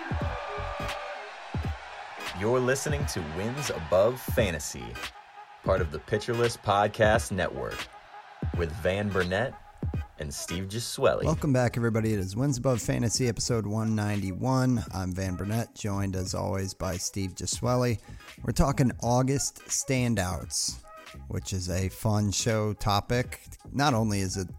You're listening to Wins Above Fantasy, part of the Pitcher List Podcast Network, with Van Burnett and Steve Gesuele. Welcome back, everybody. It is Wins Above Fantasy, episode 191. I'm Van Burnett, joined as always by Steve Gesuele. We're talking August standouts, which is a fun show topic. Not only is it,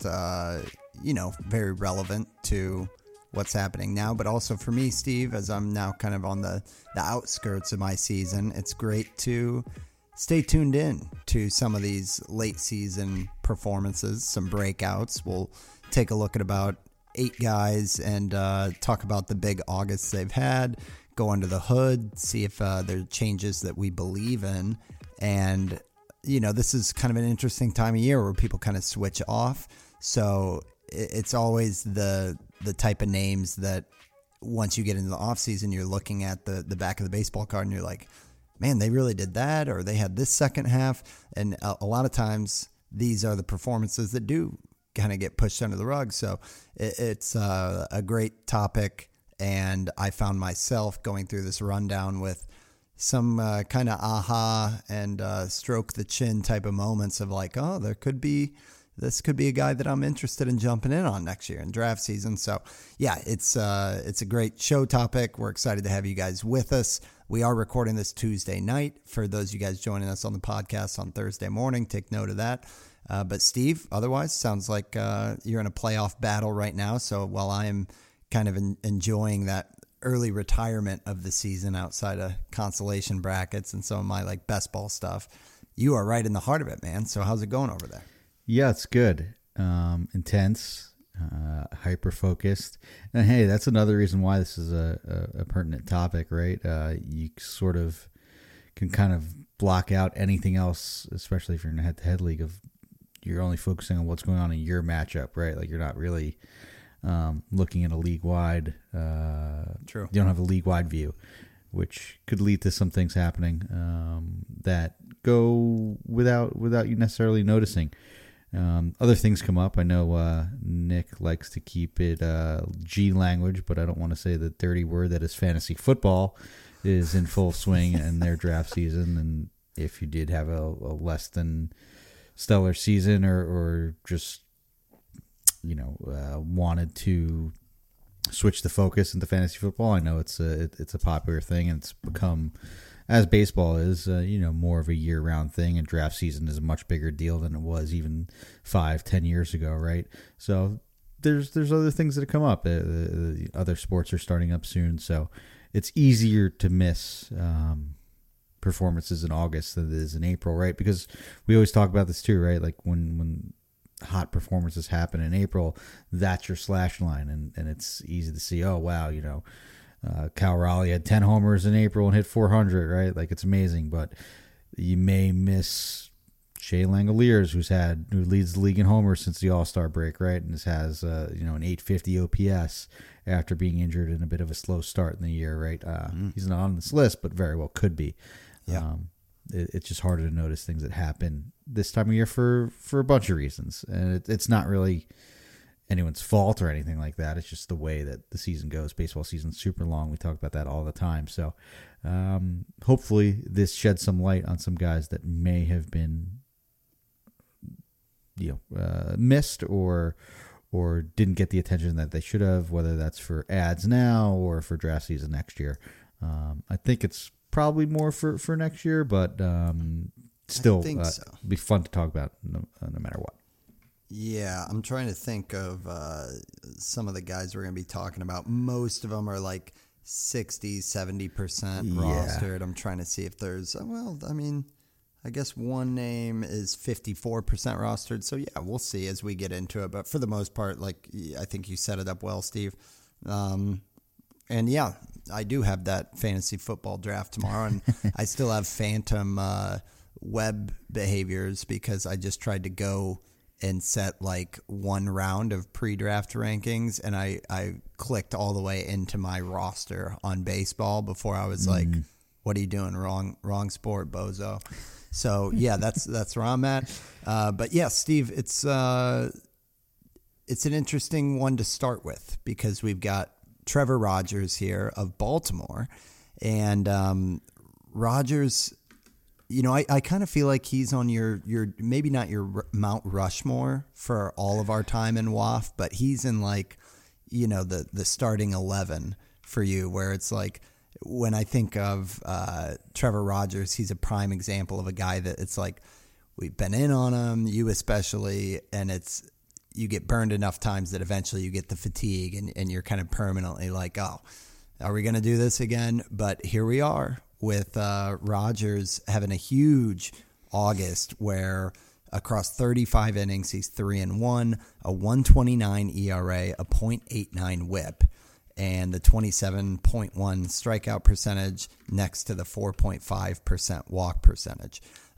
very relevant to what's happening now, but also for me, Steve, as I'm now kind of on the outskirts of my season, it's great to stay tuned in to some of these late season performances, some breakouts. We'll take a look at about 8 guys and talk about the big Augusts they've had, go under the hood, see if there are changes that we believe in. And, this is kind of an interesting time of year where people kind of switch off. So it's always the type of names that once you get into the off season, you're looking at the back of the baseball card and you're like, man, they really did that, or they had this second half. And a lot of times these are the performances that do kind of get pushed under the rug. So it's a great topic. And I found myself going through this rundown with some kind of aha and stroke the chin type of moments of like, oh, this could be a guy that I'm interested in jumping in on next year in draft season. So yeah, it's a great show topic. We're excited to have you guys with us. We are recording this Tuesday night. For those of you guys joining us on the podcast on Thursday morning, take note of that. But Steve, otherwise, sounds like you're in a playoff battle right now. So while I am kind of enjoying that early retirement of the season outside of consolation brackets and some of my like best ball stuff, you are right in the heart of it, man. So how's it going over there? Yeah, it's good. Intense, hyper-focused. And hey, that's another reason why this is a pertinent topic, right? You sort of can kind of block out anything else, especially if you're in a head-to-head league, of you're only focusing on what's going on in your matchup, right? Like you're not really looking at a league-wide. True. You don't have a league-wide view, which could lead to some things happening that go without you necessarily noticing. Other things come up. I know Nick likes to keep it G language, but I don't want to say the dirty word that is fantasy football is in full swing in their draft season. And if you did have a less than stellar season or just, wanted to switch the focus into fantasy football, I know it's a popular thing, and it's become, as baseball is, more of a year-round thing, and draft season is a much bigger deal than it was even 5-10 years ago, right? So there's other things that come up. Other sports are starting up soon, so it's easier to miss performances in August than it is in April, right? Because we always talk about this too, right? Like when hot performances happen in April, that's your slash line, and it's easy to see, oh, wow, Cal Raleigh had 10 homers in April and hit 400, right? Like, it's amazing, but you may miss Shea Langoliers, who leads the league in homers since the All-Star break, right? And has an 850 OPS after being injured in a bit of a slow start in the year, right? He's not on this list, but very well could be. Yeah. It's just harder to notice things that happen this time of year for a bunch of reasons, and it's not really anyone's fault or anything like that. It's just the way that the season goes. Baseball season's super long. We talk about that all the time. So hopefully this sheds some light on some guys that may have been missed or didn't get the attention that they should have, whether that's for ads now or for draft season next year. I think it's probably more for next year, but still be fun to talk about no matter what. Yeah, I'm trying to think of some of the guys we're going to be talking about. Most of them are like 60, 70% rostered. I'm trying to see if there's, I guess one name is 54% rostered. So, yeah, we'll see as we get into it. But for the most part, like, I think you set it up well, Steve. And, yeah, I do have that fantasy football draft tomorrow. And I still have phantom web behaviors because I just tried to go and set like one round of pre-draft rankings, and I clicked all the way into my roster on baseball before I was like, what are you doing? Wrong sport, bozo. So yeah, that's where I'm at. But yeah, Steve, it's an interesting one to start with because we've got Trevor Rogers here of Baltimore. And Rogers, I kind of feel like he's on your maybe not your Mount Rushmore for all of our time in WAF, but he's in like, the starting 11 for you, where it's like, when I think of Trevor Rogers, he's a prime example of a guy that it's like, we've been in on him, you especially, and you get burned enough times that eventually you get the fatigue and you're kind of permanently like, oh, are we going to do this again? But here we are with Rogers having a huge August where across 35 innings, he's 3-1, a 1.29 ERA, a .89 WHIP, and the 27.1 strikeout percentage next to the 4.5% walk percentage.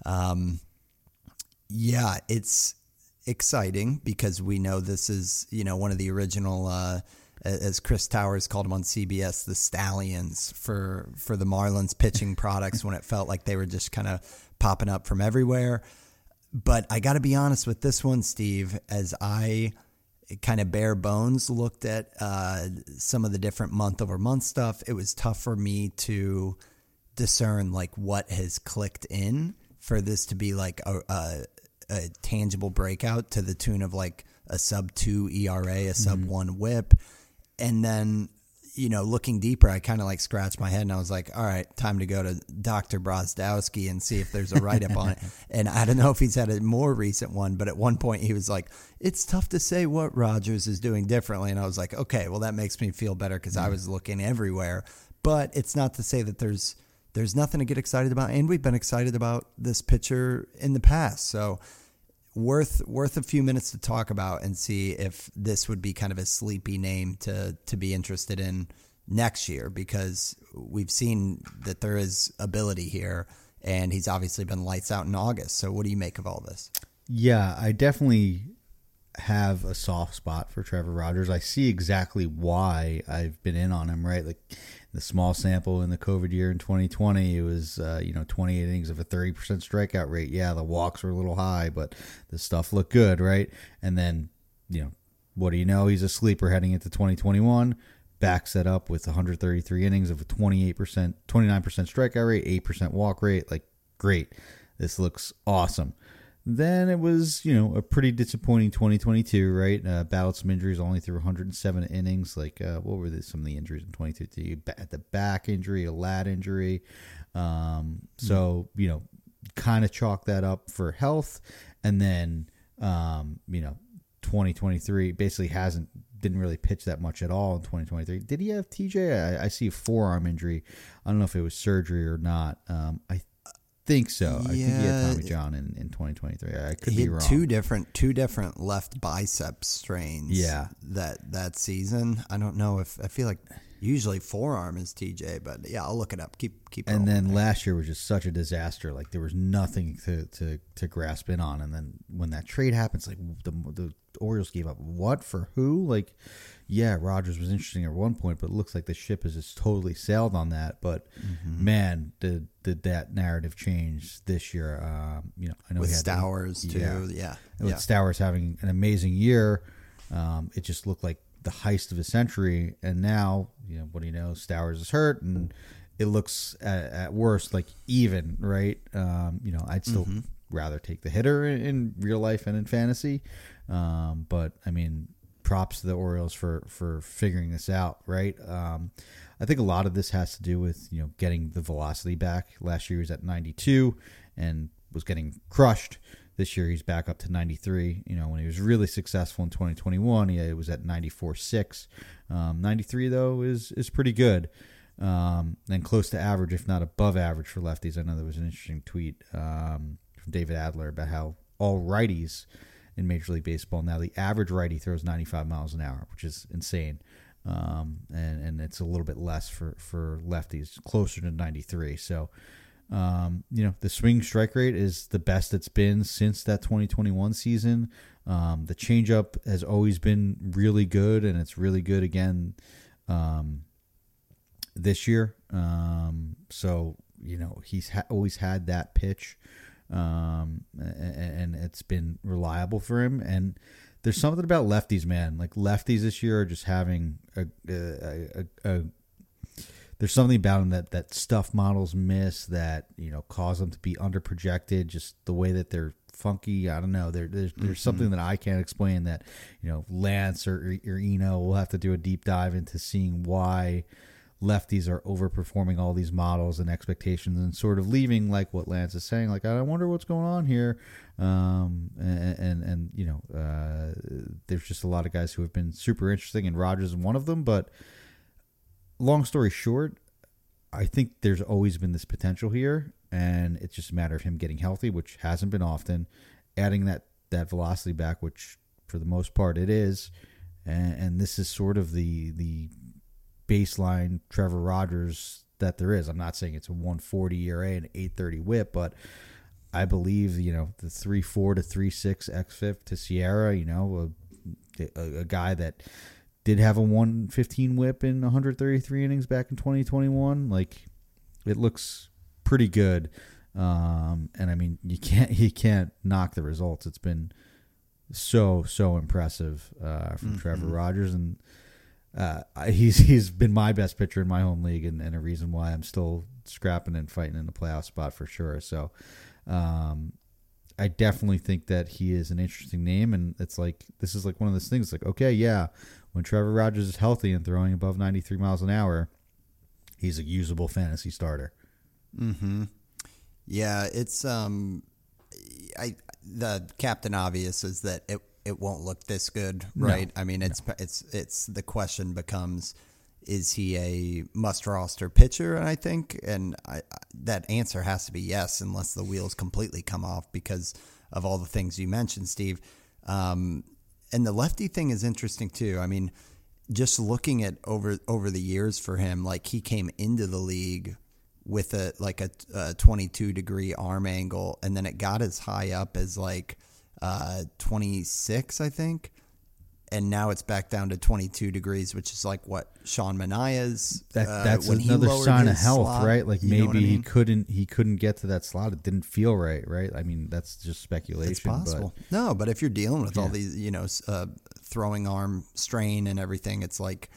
Yeah, it's exciting because we know this is, one of the original, as Chris Towers called them on CBS, the stallions for the Marlins pitching products when it felt like they were just kind of popping up from everywhere. But I got to be honest with this one, Steve, as I kind of bare bones looked at some of the different month-over-month stuff, it was tough for me to discern like what has clicked in for this to be like a tangible breakout to the tune of like a sub-2 ERA, a sub-1 WHIP. And then, looking deeper, I kind of like scratched my head and I was like, all right, time to go to Dr. Brozdowski and see if there's a write-up on it. And I don't know if he's had a more recent one, but at one point he was like, it's tough to say what Rogers is doing differently. And I was like, okay, well, that makes me feel better because I was looking everywhere. But it's not to say that there's nothing to get excited about. And we've been excited about this pitcher in the past. So worth a few minutes to talk about and see if this would be kind of a sleepy name to be interested in next year, because we've seen that there is ability here and he's obviously been lights out in August. So what do you make of all this? Yeah, I definitely have a soft spot for Trevor Rogers. I see exactly why I've been in on him, right? Like the small sample in the COVID year in 2020, it was 28 innings of a 30% strikeout rate. Yeah, the walks were a little high, but the stuff looked good, right? And then, what do you know? He's a sleeper heading into 2021. Backs that up with 133 innings of a 29% strikeout rate, 8% walk rate. Like, great. This looks awesome. Then it was, a pretty disappointing 2022, right? Battled some injuries, only threw 107 innings. Like, what were some of the injuries in 2022? The back injury, a lat injury. So, kind of chalk that up for health. And then, 2023 basically didn't really pitch that much at all in 2023. Did he have TJ? I see a forearm injury. I don't know if it was surgery or not. I think so. I think he had Tommy John in 2023. I could be wrong. Two different left bicep strains. Yeah, that season. I don't know if I feel like usually forearm is TJ, but yeah, I'll look it up. Keep. And then last year was just such a disaster. Like there was nothing to grasp in on. And then when that trade happens, like the Orioles gave up what for who? Like, yeah, Rogers was interesting at one point, but it looks like the ship has just totally sailed on that. But man, did that narrative change this year? I know with Stowers too. Yeah. With Stowers having an amazing year, it just looked like the heist of a century. And now, what do you know? Stowers is hurt, and it looks at worst like even, right? I'd still rather take the hitter in real life and in fantasy. But I mean, props to the Orioles for figuring this out, right? I think a lot of this has to do with, getting the velocity back. Last year he was at 92 and was getting crushed. This year he's back up to 93. When he was really successful in 2021, he was at 94.6. 93 though is pretty good. And close to average, if not above average for lefties. I know there was an interesting tweet from David Adler about how all righties in Major League Baseball now, the average righty throws 95 miles an hour, which is insane. And it's a little bit less for lefties, closer to 93. So, the swing strike rate is the best it's been since that 2021 season. The changeup has always been really good, and it's really good again this year. So, he's always had that pitch. And it's been reliable for him. And there's something about lefties, man. Like lefties this year are just having there's something about them that stuff models miss, that cause them to be underprojected. Just the way that they're funky. I don't know. There's something that I can't explain that Lance or Eno will have to do a deep dive into seeing why lefties are overperforming all these models and expectations, and sort of leaving like what Lance is saying, like, I wonder what's going on here. There's just a lot of guys who have been super interesting, and Rogers is one of them. But long story short, I think there's always been this potential here, and it's just a matter of him getting healthy, which hasn't been often, adding that velocity back, which for the most part it is, and this is sort of the baseline Trevor Rogers that there is. I'm not saying it's a 140 ERA and 830 WHIP, but I believe the 3.4 to 3.6 xFIP to Sierra, a guy that did have a 115 WHIP in 133 innings back in 2021. Like, it looks pretty good, and I mean you can't knock the results. It's been so impressive from Trevor Rogers, and he's been my best pitcher in my home league, and a reason why I'm still scrapping and fighting in the playoff spot for sure. So I definitely think that he is an interesting name, and it's like, this is like one of those things, like, okay, yeah, when Trevor Rogers is healthy and throwing above 93 miles an hour, he's a usable fantasy starter. Yeah, it's the captain obvious is that it won't look this good, right? No, I mean, it's the question becomes, is he a must roster pitcher? And I think, that answer has to be yes, unless the wheels completely come off because of all the things you mentioned, Steve. And the lefty thing is interesting too. I mean, just looking at over the years for him, like, he came into the league with a 22-degree arm angle, and then it got as high up as 26, I think. And now it's back down to 22 degrees, which is like what Sean Manaea's. That's another sign of health, slot, right? Like, maybe he couldn't get to that slot. It didn't feel right? I mean, that's just speculation. It's possible. But if you're dealing with all these, throwing arm strain and everything, it's like,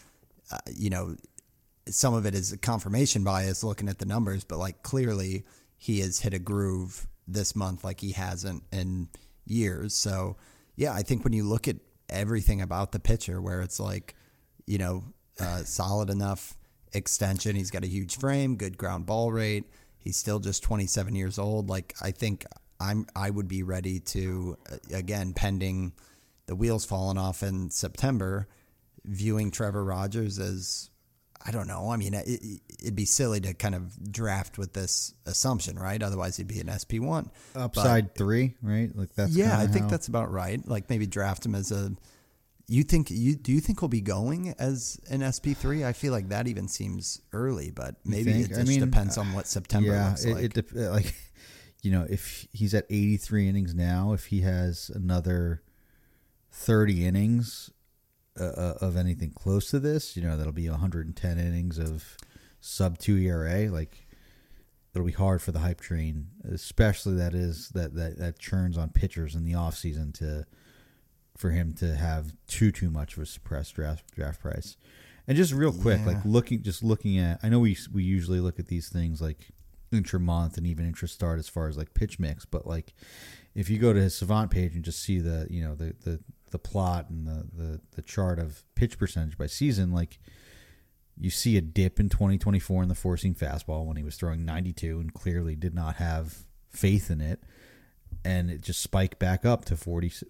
some of it is a confirmation bias looking at the numbers, but like, clearly he has hit a groove this month like he hasn't in years. So yeah, I think when you look at everything about the pitcher, where it's like, solid enough extension, he's got a huge frame, good ground ball rate, he's still just 27 years old. Like, I think I would be ready to, again, pending the wheels falling off in September, viewing Trevor Rogers as, I don't know. I mean, it'd be silly to kind of draft with this assumption, right? Otherwise, he'd be an SP1. Upside 3, right? Like, that's I think that's about right. Like, maybe draft him as a. Do you think he'll be going as an SP3? I feel like that even seems early, but maybe it just depends on what September looks like. If he's at 83 innings now, if he has another 30 innings. Of anything close to this, that'll be 110 innings of sub 2 ERA. Like, it'll be hard for the hype train, especially that churns on pitchers in the offseason for him to have too much of a suppressed draft price. And just real quick, like looking at, I know we usually look at these things like intra-month and even intra-start as far as like pitch mix, but like, if you go to his Savant page and just see the plot and the chart of pitch percentage by season, like, you see a dip in 2024 in the four-seam fastball when he was throwing 92 and clearly did not have faith in it, and it just spiked back up to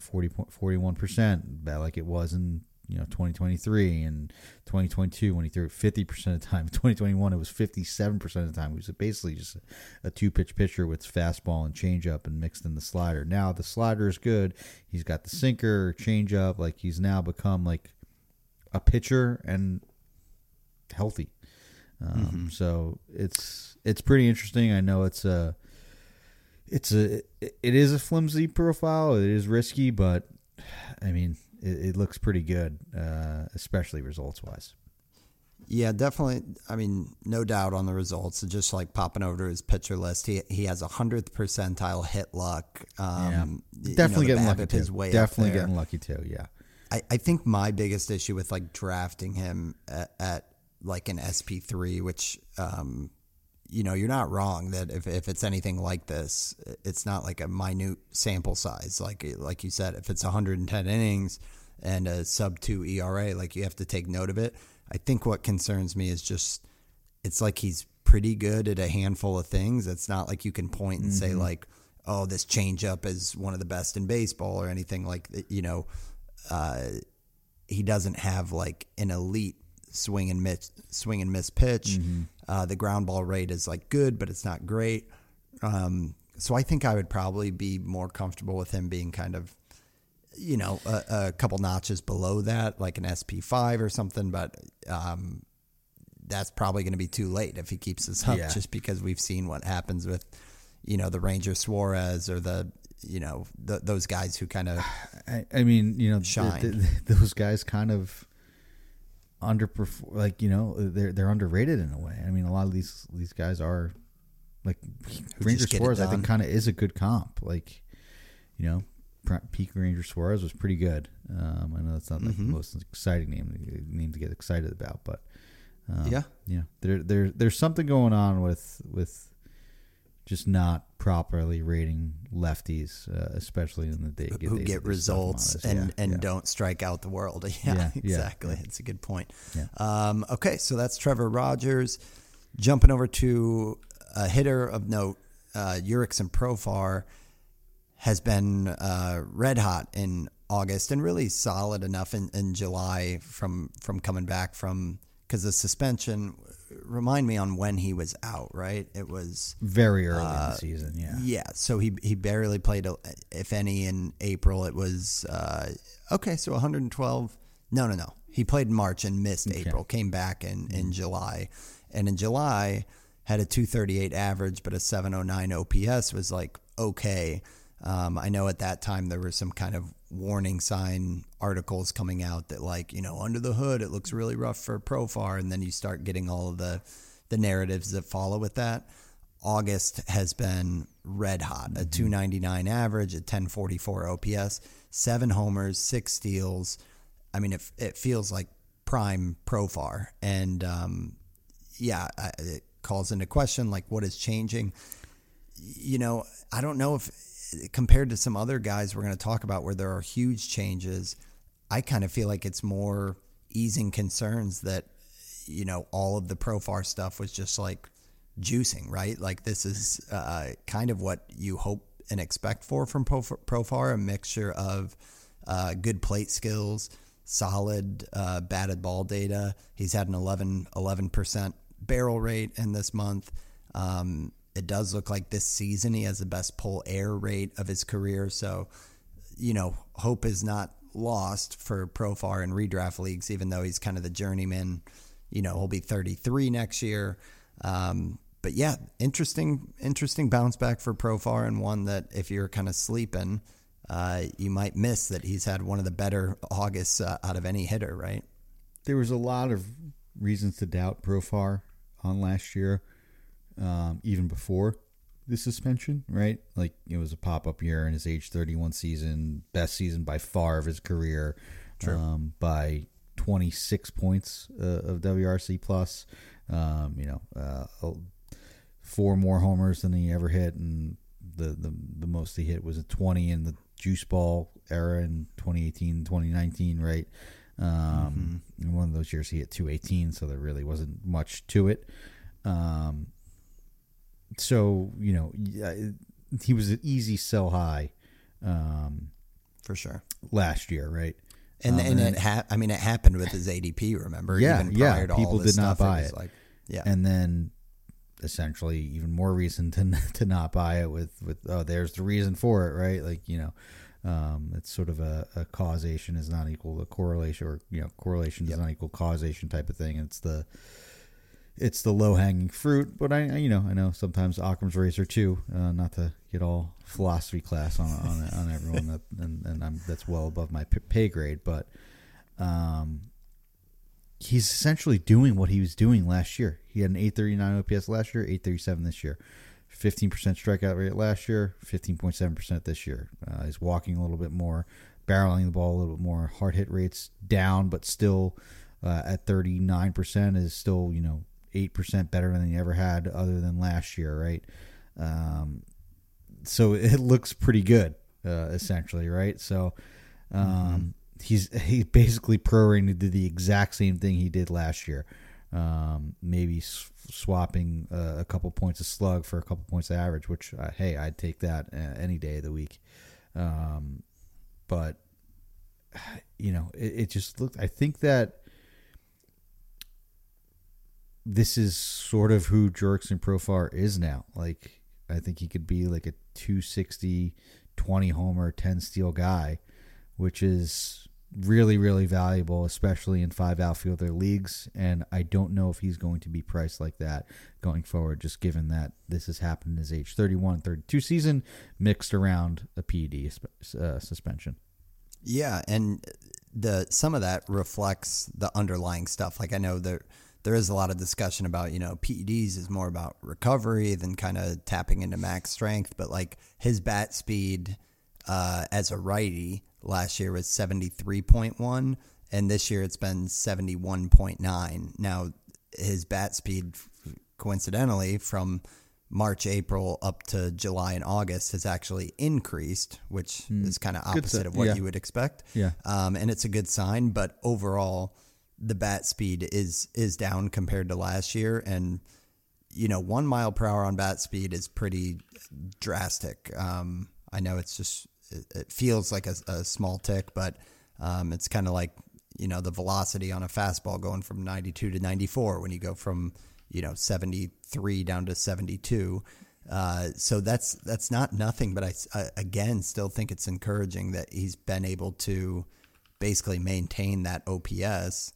41%, like it was in 2023 and 2022 when he threw it 50% of the time. In 2021 it was 57% of the time. He was basically just a two-pitch pitcher with fastball and changeup and mixed in the slider. Now the slider is good. He's got the sinker, changeup. Like, he's now become like a pitcher and healthy. So it's pretty interesting. I know it is a flimsy profile. It is risky, but I mean, it looks pretty good, especially results-wise. Yeah, definitely. I mean, no doubt on the results. Just like popping over to his pitcher list, he has 100th percentile hit luck. Definitely getting lucky too. Definitely getting lucky too. Yeah. I think my biggest issue with like drafting him at like an SP3, which you're not wrong that if it's anything like this, it's not like a minute sample size. Like you said, if it's 110 innings and a sub-2 ERA, like you have to take note of it. I think what concerns me is just it's like he's pretty good at a handful of things. It's not like you can point and say like, oh, this changeup is one of the best in baseball or anything like that. He doesn't have like an elite swing and miss pitch. The ground ball rate is like good, but it's not great. So I think I would probably be more comfortable with him being kind of, a couple notches below that, like an SP5 or something. But that's probably going to be too late if he keeps this up, just because we've seen what happens with, the Ranger Suarez or those guys who kind of, shine. Those guys kind of underperform, like, they're underrated in a way. I mean, a lot of these guys are like Ranger Suarez. I think kind of is a good comp. Like, peak Ranger Suarez was pretty good. I know that's not the most exciting name to get excited about, but there's something going on with just not properly rating lefties, especially in the day who get results and don't strike out the world. Exactly. It's a good point. Okay, so that's Trevor Rogers. Jumping over to a hitter of note, Jurickson Profar has been red hot in August and really solid enough in July from coming back from, because the suspension. Remind me on when he was out, right? It was very early in the season, Yeah, so he barely played, if any, in April. It was, so 112. No. He played in March and missed April, came back in July. And in July, had a 238 average, but a 709 OPS was like, okay. I know at that time there were some kind of warning sign articles coming out that like, under the hood, it looks really rough for Profar. And then you start getting all of the narratives that follow with that. August has been red hot, a 299 average, a 1044 OPS, 7 homers, 6 steals. I mean, it feels like prime Profar. And it calls into question, like, what is changing? I don't know if, compared to some other guys we're going to talk about where there are huge changes, I kind of feel like it's more easing concerns that, all of the Profar stuff was just like juicing, right? Like this is kind of what you hope and expect from Profar, a mixture of good plate skills, solid batted ball data. He's had an 11% barrel rate in this month. It does look like this season he has the best pull air rate of his career. So, hope is not lost for Profar in redraft leagues, even though he's kind of the journeyman. He'll be 33 next year. But yeah, interesting bounce back for Profar, and one that if you're kind of sleeping, you might miss that he's had one of the better Augusts out of any hitter, right? There was a lot of reasons to doubt Profar on last year. Even before the suspension, right? Like it was a pop-up year in his age 31 season, best season by far of his career, by 26 points of WRC plus. 4 more homers than he ever hit, and the most he hit was a 20 in the juice ball era in 2018, 2019, right? In one of those years he hit 218, so there really wasn't much to it. So, he was an easy sell high, for sure, last year, right? And it happened with his ADP. Remember, even prior to people all this did not stuff, buy it. Like, and then essentially even more reason to not buy it with there's the reason for it, right? Like it's sort of a causation is not equal to correlation, or correlation does not equal causation type of thing. It's the low-hanging fruit, but I know sometimes Occam's razor too. Not to get all philosophy class on everyone, that's well above my pay grade. But he's essentially doing what he was doing last year. He had an 839 OPS last year, 837 this year. 15% strikeout rate last year, 15.7% this year. He's walking a little bit more, barreling the ball a little bit more. Hard hit rates down, but still at 39% is still, 8% better than he ever had other than last year, right? So it looks pretty good, essentially, right? So he's basically prorating to do the exact same thing he did last year. Maybe swapping a couple points of slug for a couple points of average, which, hey, I'd take that any day of the week. But, it just looked, I think that this is sort of who Jurickson Profar is now. Like, I think he could be like a 260, 20 homer, 10 steal guy, which is really, really valuable, especially in 5 outfielder leagues. And I don't know if he's going to be priced like that going forward, just given that this has happened in his age 31, 32 season, mixed around a PED suspension. Yeah, and some of that reflects the underlying stuff. Like, I know there is a lot of discussion about, PEDs is more about recovery than kind of tapping into max strength, but like his bat speed as a righty last year was 73.1, and this year it's been 71.9. Now, his bat speed, coincidentally, from March, April up to July and August has actually increased, which is kind of opposite of what you would expect. Yeah. And it's a good sign, but overall, the bat speed is down compared to last year. And, 1 mile per hour on bat speed is pretty drastic. I know it's just, it feels like a small tick, but it's kind of like, the velocity on a fastball going from 92 to 94 when you go from, 73 down to 72. So that's not nothing, but I again still think it's encouraging that he's been able to basically maintain that OPS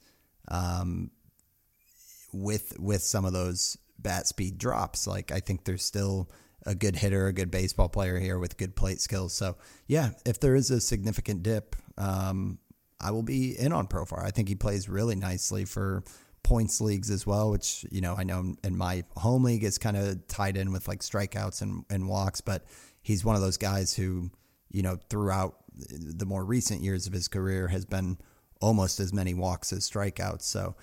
with some of those bat speed drops. Like, I think there's still a good hitter, a good baseball player here with good plate skills. So, yeah, if there is a significant dip, I will be in on Profar. I think he plays really nicely for points leagues as well, which, I know in my home league is kind of tied in with like strikeouts and walks, but he's one of those guys who, throughout the more recent years of his career has been almost as many walks as strikeouts. So,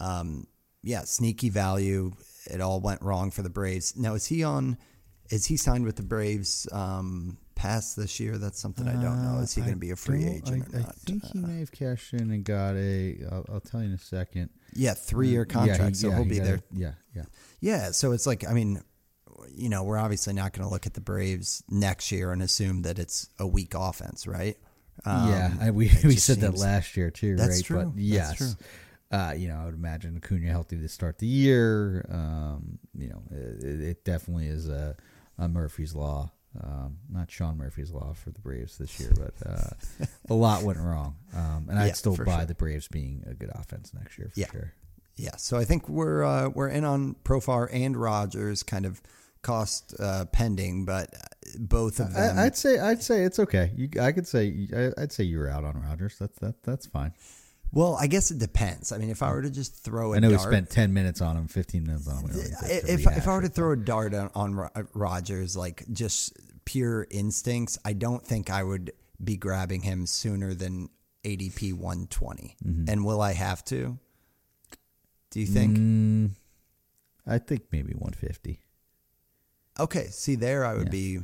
sneaky value. It all went wrong for the Braves. Now, is he signed with the Braves past this year? That's something I don't know. Is he going to be a free agent or not? I think he may have cashed in and got I'll tell you in a second. Yeah, 3-year contract, so he'll be there. Yeah, so it's like, we're obviously not going to look at the Braves next year and assume that it's a weak offense, right? We said that last year too, that's right? True. But yes. That's true. I would imagine Acuna healthy to start the year. It definitely is a Murphy's Law. Not Sean Murphy's Law for the Braves this year, but a lot went wrong. And I'd still buy the Braves being a good offense next year for sure. Yeah, so I think we're in on Profar and Rogers, kind of cost pending, but both of them. I'd say it's okay. I'd say you're out on Rogers. That's fine. Well, I guess it depends. I mean, if I were to just throw a I know dart, we spent 10 minutes on him, 15 minutes on him. If I were to throw a dart on Rogers, like just pure instincts, I don't think I would be grabbing him sooner than ADP 120. Mm-hmm. And will I have to? Do you think? I think maybe 150. Okay, see there I would be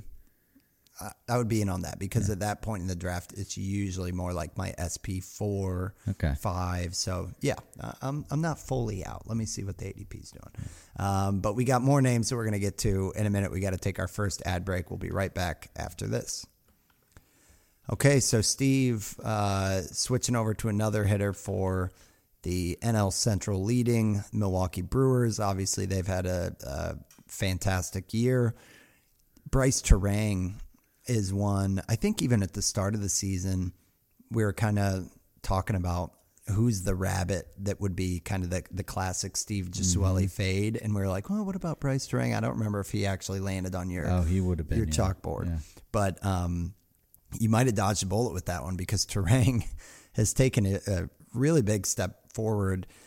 in on that because at that point in the draft it's usually more like my SP4, 5. So yeah, I'm not fully out. Let me see what the ADP is doing. But we got more names that we're going to get to in a minute. We got to take our first ad break. We'll be right back after this. Okay, so Steve, switching over to another hitter for the NL Central leading Milwaukee Brewers. Obviously, they've had a fantastic year. Bryce Terang is one. I think even at the start of the season, we were kind of talking about who's the rabbit that would be kind of the classic Steve Gisuele fade. And we were like, well, what about Bryce Terang? I don't remember if he actually landed on he would have been your chalkboard. Yeah. But you might have dodged a bullet with that one because Terang has taken a really big step forward.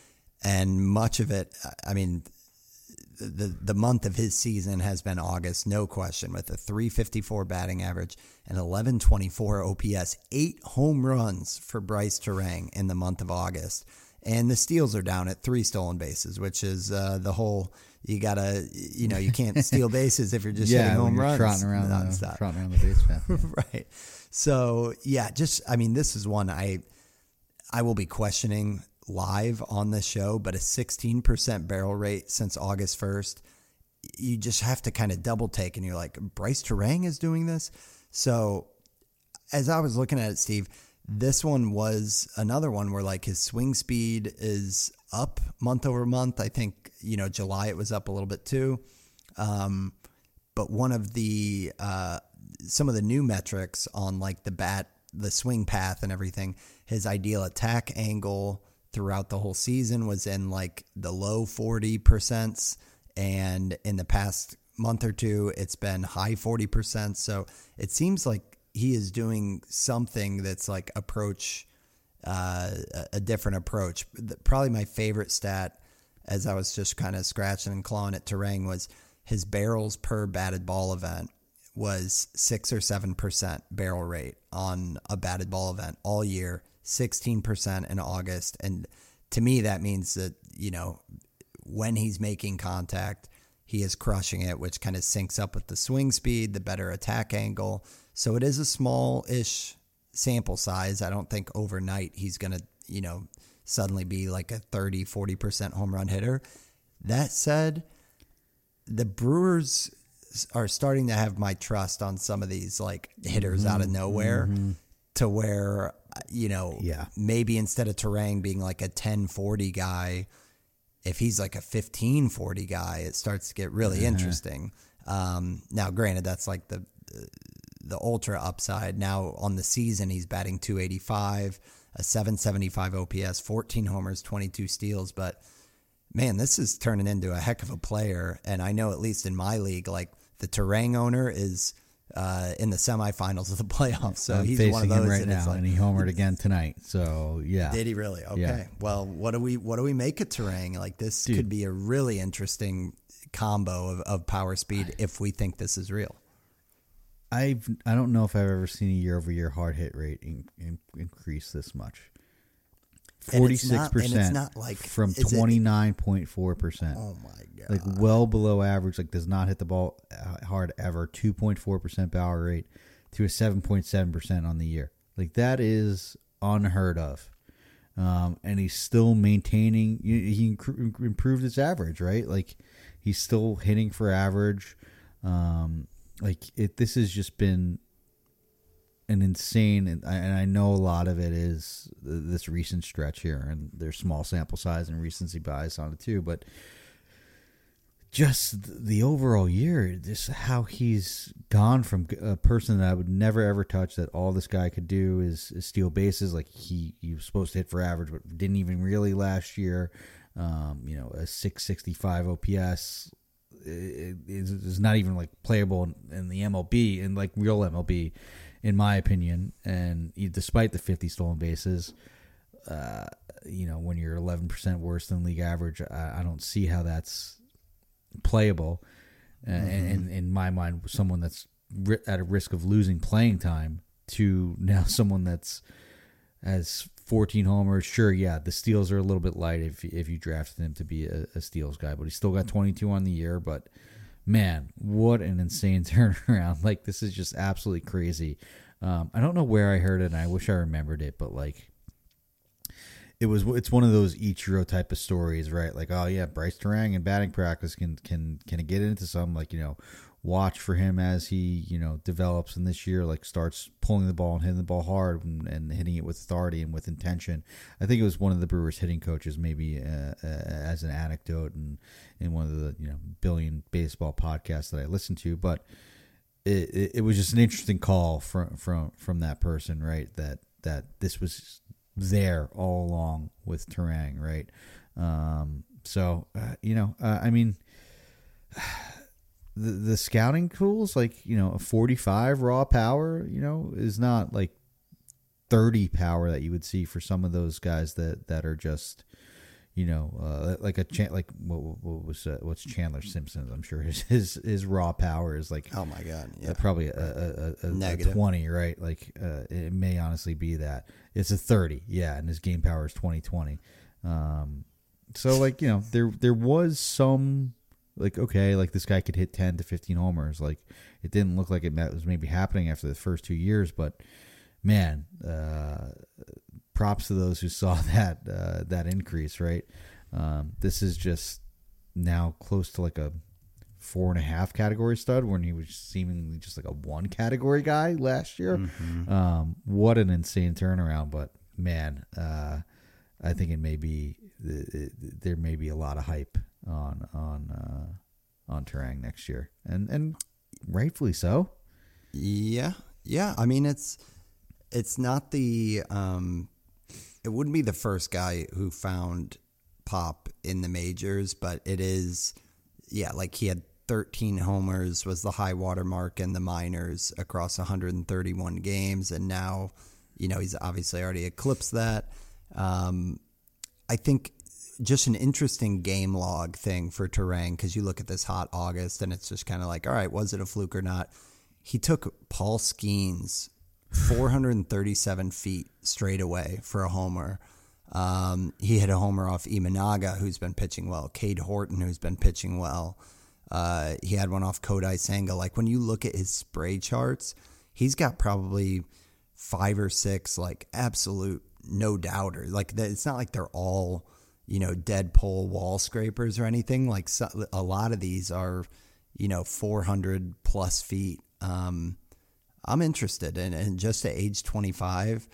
And much of it, I mean, the month of his season has been August, no question, with a 354 batting average and 1124 OPS, 8 home runs for Bryce Turang in the month of August. And the steals are down at 3 stolen bases, which is the whole, you can't steal bases if you're just hitting home runs. Trotting around the base path. Yeah. Right. So, this is one I will be questioning live on this show, but a 16% barrel rate since August 1st, you just have to kind of double take, and you're like, Bryce Turang is doing this? So as I was looking at it, Steve, this one was another one where like his swing speed is up month over month. I think, July it was up a little bit too. But one of the, some of the new metrics on like the swing path and everything, his ideal attack angle throughout the whole season was in like the low 40%. And in the past month or two, it's been high 40%. So it seems like he is doing something that's like a different approach. Probably my favorite stat, as I was just kind of scratching and clawing at Turang, was his barrels per batted ball event was 6 or 7% barrel rate on a batted ball event all year, 16% in August. And to me, that means that, when he's making contact, he is crushing it, which kind of syncs up with the swing speed, the better attack angle. So it is a small-ish sample size. I don't think overnight he's going to, suddenly be like a 30, 40% home run hitter. That said, the Brewers are starting to have my trust on some of these like hitters out of nowhere to where, maybe instead of Turang being like a 10-40 guy, if he's like a 15-40 guy, it starts to get really interesting. Now, granted, that's like the ultra upside. Now on the season, he's batting .285, a 775 OPS, 14 homers, 22 steals. But man, this is turning into a heck of a player. And I know at least in my league, like the Turang owner is in the semifinals of the playoffs. So I'm he's facing one of those him right now, like, and he homered again tonight. So yeah, did he really? Okay. Yeah. Well, what do we make of Turang? Like this could be a really interesting combo of power speed if we think this is real. I don't know if I've ever seen a year-over-year hard hit rate increase this much. 46%, like from 29.4%. Oh my god! Like well below average. Like does not hit the ball hard ever. 2.4% power rate to a 7.7% on the year. Like that is unheard of. And he's still maintaining. He improved his average, right? Like he's still hitting for average. This has just been an insane, and I know a lot of it is this recent stretch here, and there's small sample size and recency bias on it too, but just the overall year, just how he's gone from a person that I would never ever touch, that all this guy could do is steal bases. Like he was supposed to hit for average, but didn't even really last year. A 665 OPS is not even like playable in the MLB, in like real MLB, in my opinion. And despite the 50 stolen bases, when you're 11% worse than league average, I don't see how that's playable. And in my mind, someone that's at a risk of losing playing time to now someone that's has 14 homers. Sure, yeah, the steals are a little bit light if you drafted him to be a steals guy, but he's still got 22 on the year. But man, what an insane turnaround. Like, this is just absolutely crazy. I don't know where I heard it, and I wish I remembered it, but like it's one of those Ichiro type of stories, right? Like, oh yeah, Bryce Turang in batting practice can get into some, like, watch for him as he, develops, and this year, like, starts pulling the ball and hitting the ball hard and hitting it with authority and with intention. I think it was one of the Brewers hitting coaches, maybe as an anecdote, and in one of the billion baseball podcasts that I listened to. But it was just an interesting call from that person, right? That this was there all along with Turang, right? I mean, the scouting tools, like, a 45 raw power, is not like 30 power that you would see for some of those guys that are just, like what's Chandler Simpson? I'm sure his raw power is like, oh my God, yeah, probably a negative 20, right? Like it may honestly be that it's a 30, yeah, and his game power is 20. So like there was some like, okay, like this guy could hit 10 to 15 homers. Like it didn't look like it was maybe happening after the first 2 years, but man, props to those who saw that increase, right? This is just now close to like a 4.5 category stud when he was seemingly just like a 1 category guy last year. Mm-hmm. What an insane turnaround, but man, I think there may be a lot of hype on Turang next year, and rightfully so. Yeah. I mean, it's not the it wouldn't be the first guy who found pop in the majors, but it is, like he had 13 homers was the high water mark in the minors across 131 games, and now he's obviously already eclipsed that. I think just an interesting game log thing for Turang, because you look at this hot August and it's just kind of like, all right, was it a fluke or not? He took Paul Skeens 437 feet straight away for a homer. He hit a homer off Imanaga, who's been pitching well. Cade Horton, who's been pitching well. He had one off Kodai Senga. Like when you look at his spray charts, he's got probably 5 or 6 like absolute no doubter. Like it's not like they're all dead pole wall scrapers or anything. Like a lot of these are 400 plus feet. I'm interested, and just at age 25,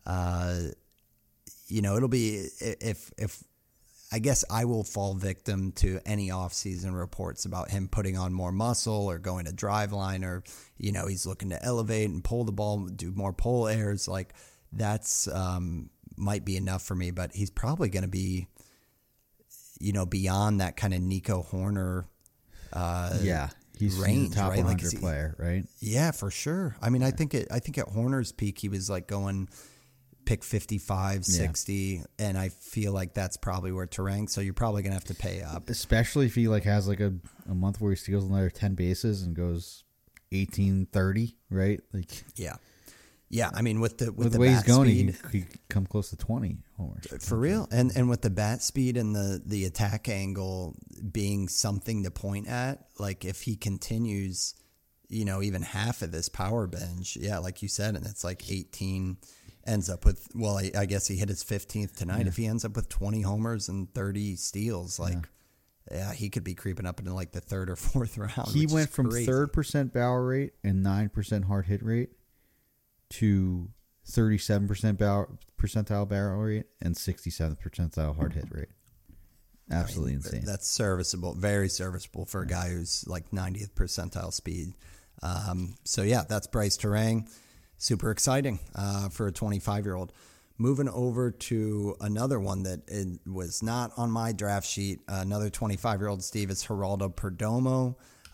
it'll be if I guess I will fall victim to any off-season reports about him putting on more muscle or going to driveline, or he's looking to elevate and pull the ball, do more pull airs. Like that's might be enough for me, but he's probably going to be beyond that kind of Nico Horner. He's range, a top right? 100 player, right? Yeah, for sure. I mean, I think at Horner's peak, he was like going pick 55, 60, and I feel like that's probably where Turang. So you're probably gonna have to pay up, especially if he like has like a month where he steals another 10 bases and goes 18-30, right? Like yeah. I mean, with the way he's going, speed, he come close to 20 homers for real. And with the bat speed and the attack angle being something to point at, like if he continues, even half of this power binge, like you said, and it's like 18, ends up with, well, I guess he hit his 15th tonight. If he ends up with 20 homers and 30 steals, he could be creeping up into like the 3rd or 4th round. He went from 3rd percentile rate and 9% hard hit rate to 37% percentile barrel rate and 67th percentile hard hit rate. Absolutely insane. That's serviceable, very serviceable for a guy who's like 90th percentile speed. That's Bryce Turang. Super exciting for a 25-year-old. Moving over to another one that it was not on my draft sheet, another 25-year-old, Steve, is Geraldo Perdomo.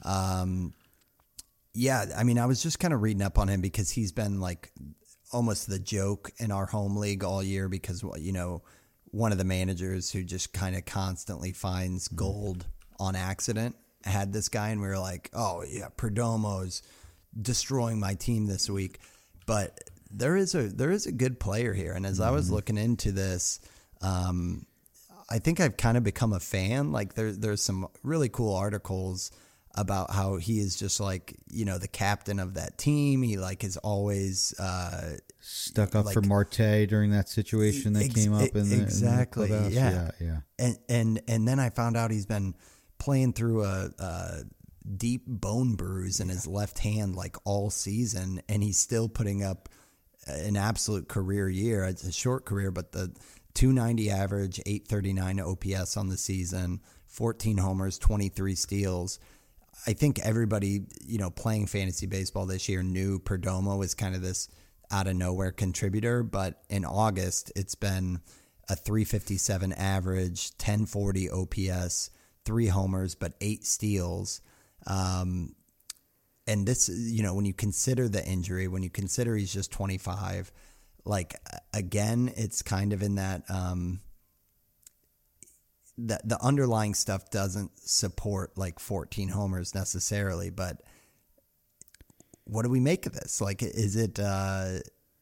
I mean, I was just kind of reading up on him because he's been like almost the joke in our home league all year because, one of the managers who just kind of constantly finds gold on accident had this guy, and we were like, oh, yeah, Perdomo's destroying my team this week. But there is a good player here, and as I was looking into this, I think I've kind of become a fan. Like there's some really cool articles about how he is just like, the captain of that team. He like is always stuck up for Marte during that situation that came up in the exactly. In the yeah. And then I found out he's been playing through a deep bone bruise in his left hand like all season, and he's still putting up an absolute career year. It's a short career, but the 290 average, 839 OPS on the season, 14 homers, 23 steals. I think everybody, playing fantasy baseball this year knew Perdomo was kind of this out of nowhere contributor, but in August, it's been a 357 average, 1040 OPS, 3 homers, but 8 steals. And this, when you consider the injury, when you consider he's just 25, like, again, it's kind of in that, the underlying stuff doesn't support like 14 homers necessarily, but what do we make of this? Like, are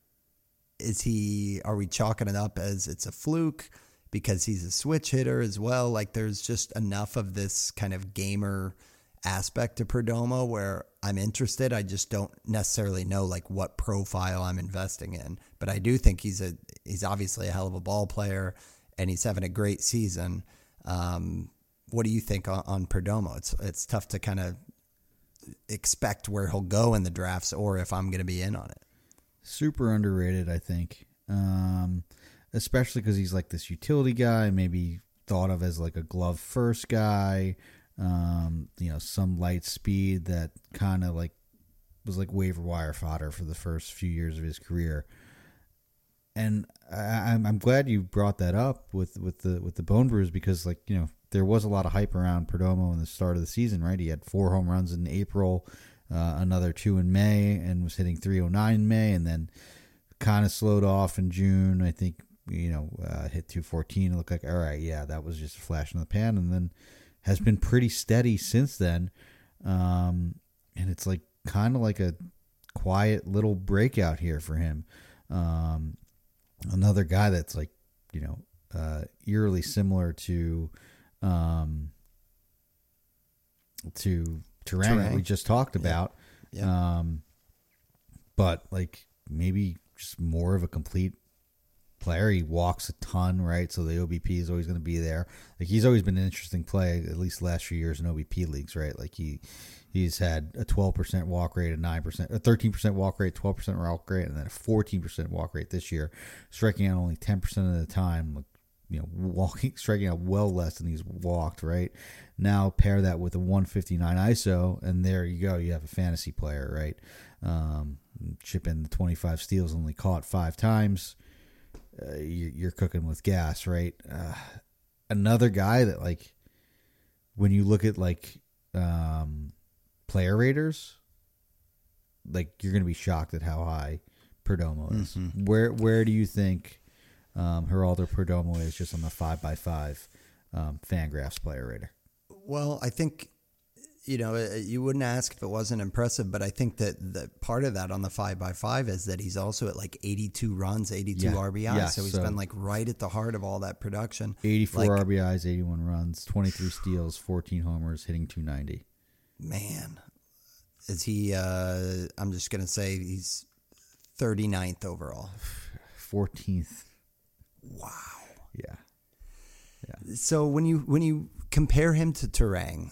we chalking it up as it's a fluke because he's a switch hitter as well? Like, there's just enough of this kind of gamer aspect to Perdomo where I'm interested. I just don't necessarily know like what profile I'm investing in, but I do think he's obviously a hell of a ball player and he's having a great season. What do you think on Perdomo? It's tough to kind of expect where he'll go in the drafts or if I'm going to be in on it. Super underrated, I think. Especially because he's like this utility guy, maybe thought of as like a glove first guy. Some light speed that kind of like was like waiver wire fodder for the first few years of his career. And I'm glad you brought that up with the Bone Bruise because there was a lot of hype around Perdomo in the start of the season, right? He had 4 home runs in April, another 2 in May, and was hitting 309 in May, and then kind of slowed off in June. I think hit 214. It looked like all right, yeah, that was just a flash in the pan, and then has been pretty steady since then. And it's like kind of like a quiet little breakout here for him. Another guy that's like, eerily similar to Turang that we just talked about. Yeah. But like maybe just more of a complete player. He walks a ton, right? So the OBP is always going to be there. Like he's always been an interesting play, at least the last few years in OBP leagues, right? Like he's had a 12% walk rate, a 13% walk rate, 12% walk rate, and then a 14% walk rate this year, striking out only 10% of the time. Striking out well less than he's walked, right? Now pair that with a 159 ISO, and there you go. You have a fantasy player, right? Chip in the 25 steals, only caught 5 times. You're cooking with gas, right? Another guy that, like, when you look at like player raters, like you're gonna be shocked at how high Perdomo is. Mm-hmm. Where do you think Geraldo Perdomo is just on the 5x5 Fangraphs player rater? Well, I think you wouldn't ask if it wasn't impressive, but I think that the part of that on the 5x5 is that he's also at like 82 runs, 82 RBIs. Yeah, so he's been like right at the heart of all that production. 84 RBIs, 81 runs, 23 steals, 14 homers, hitting 290. Man, is he? I'm just gonna say he's 39th overall. 14th. Wow. Yeah. So when you compare him to Turang,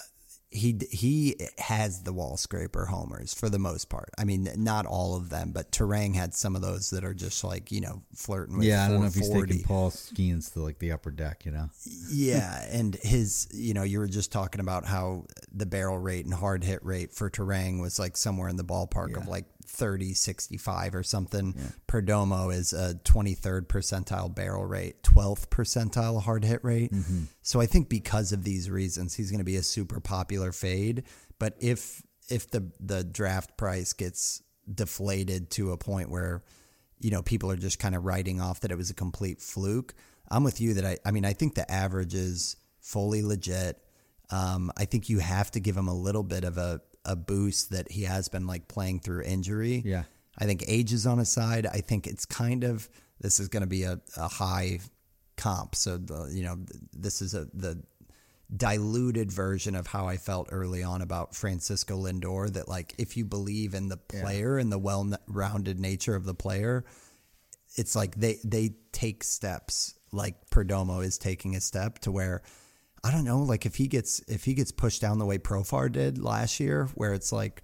he has the wall scraper homers for the most part. I mean, not all of them, but Turang had some of those that are just like, flirting with 440. I don't know if he's taking Paul Skeens to like the upper deck, Yeah, and his, you were just talking about how the barrel rate and hard hit rate for Turang was like somewhere in the ballpark of like 30, 65 or something. Yeah. Perdomo is a 23rd percentile barrel rate, 12th percentile hard hit rate. Mm-hmm. So I think because of these reasons, he's going to be a super popular fade. But if the draft price gets deflated to a point where, people are just kind of writing off that it was a complete fluke, I'm with you that I think the average is fully legit. I think you have to give him a little bit of a boost that he has been like playing through injury. Yeah. I think age is on his side. I think it's this is going to be a high comp. So this is the diluted version of how I felt early on about Francisco Lindor, that like, if you believe in the player and the well-rounded nature of the player, it's like they take steps, like Perdomo is taking a step to where, I don't know, like if he gets pushed down the way Profar did last year, where it's like,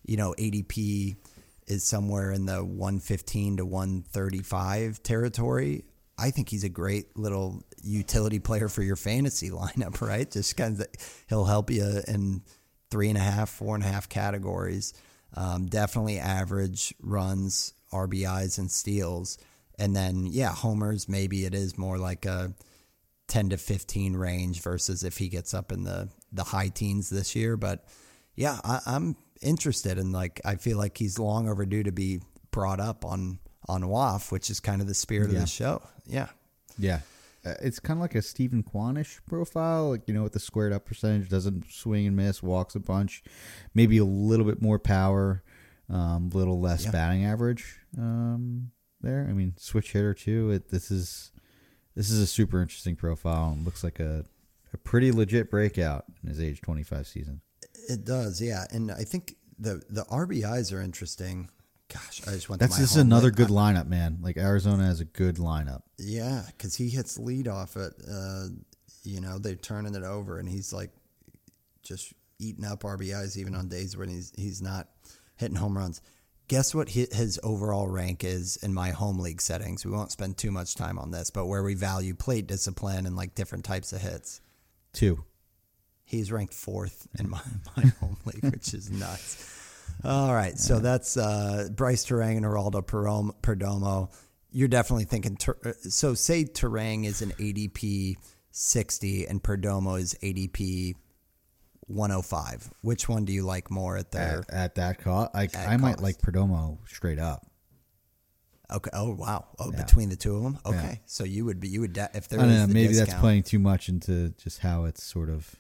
ADP is somewhere in the 115 to 135 territory, I think he's a great little utility player for your fantasy lineup, right? Just kind of, he'll help you in 3.5, 4.5 categories. Definitely average runs, RBIs, and steals. And then, homers, maybe it is more like a 10 to 15 range versus if he gets up in the high teens this year. But I'm interested in, like, I feel like he's long overdue to be brought up on WAF, which is kind of the spirit of the show. Yeah. it's kind of like a Stephen Kwanish profile, like, with the squared up percentage, doesn't swing and miss, walks a bunch, maybe a little bit more power, little less batting average there. I mean, switch hitter too. This is a super interesting profile, and looks like a pretty legit breakout in his age 25 season. It does, yeah. And I think the RBIs are interesting. Gosh, I just went. This is another good lineup, man. Like, Arizona has a good lineup. Yeah, because he hits lead off it. They're turning it over, and he's like just eating up RBIs even on days when he's not hitting home runs. Guess what his overall rank is in my home league settings? We won't spend too much time on this, but where we value plate discipline and like different types of hits. 2. He's ranked 4th in my home league, which is nuts. All right, so that's Bryce Turang and Geraldo Perdomo. You're definitely thinking. So say Turang is an ADP 60 and Perdomo is ADP 105. Which one do you like more at that cost? I might like Perdomo straight up. Okay. Oh wow. Oh, yeah. Between the two of them. Okay. Yeah. So you would if there I don't is know, the maybe discount. that's playing too much into just how it's sort of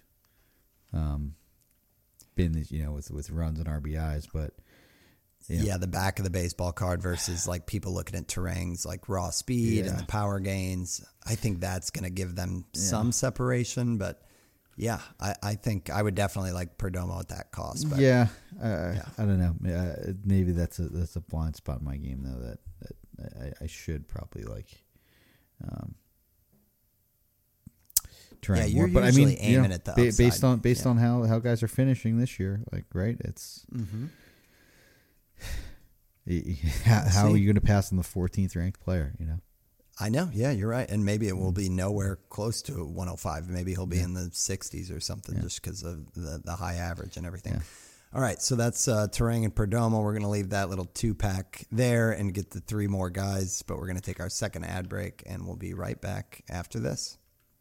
been, with runs and RBIs, but yeah, the back of the baseball card versus like people looking at Turang's like raw speed and the power gains. I think that's going to give them some separation, but yeah, I think I would definitely like Perdomo at that cost. But I don't know. Maybe that's a blind spot in my game though that I should probably like. Yeah, you're more. But usually aiming at the upside. based on how guys are finishing this year, like, right? It's how are you going to pass on the 14th ranked player? I know. Yeah, you're right, and maybe it will be nowhere close to 105. Maybe he'll be in the 60s or something, just because of the high average and everything. Yeah. All right, so that's Turang and Perdomo. We're going to leave that little 2-pack there and get the 3 more guys, but we're going to take our second ad break, and we'll be right back after this.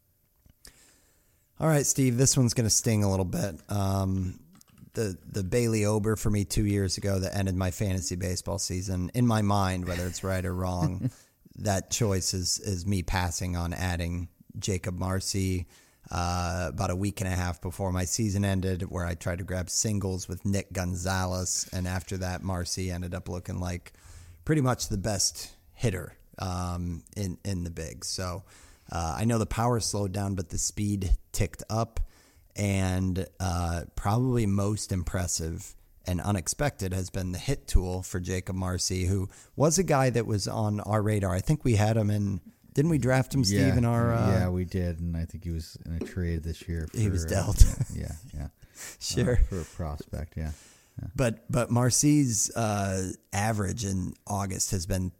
All right, Steve, this one's going to sting a little bit. The Bailey Ober for me 2 years ago that ended my fantasy baseball season. In my mind, whether it's right or wrong, that choice is me passing on adding Jacob Marcy about a week and a half before my season ended, where I tried to grab singles with Nick Gonzalez, and after that, Marcy ended up looking like pretty much the best hitter in the bigs. So I know the power slowed down, but the speed ticked up, and probably most impressive and unexpected has been the hit tool for Jacob Marcy, who was a guy that was on our radar. I think we had him in. Didn't we draft him, Steve, in our... yeah, we did, and I think he was in a trade this year. He was dealt. Yeah. Sure. For a prospect, yeah. But Marcy's average in August has been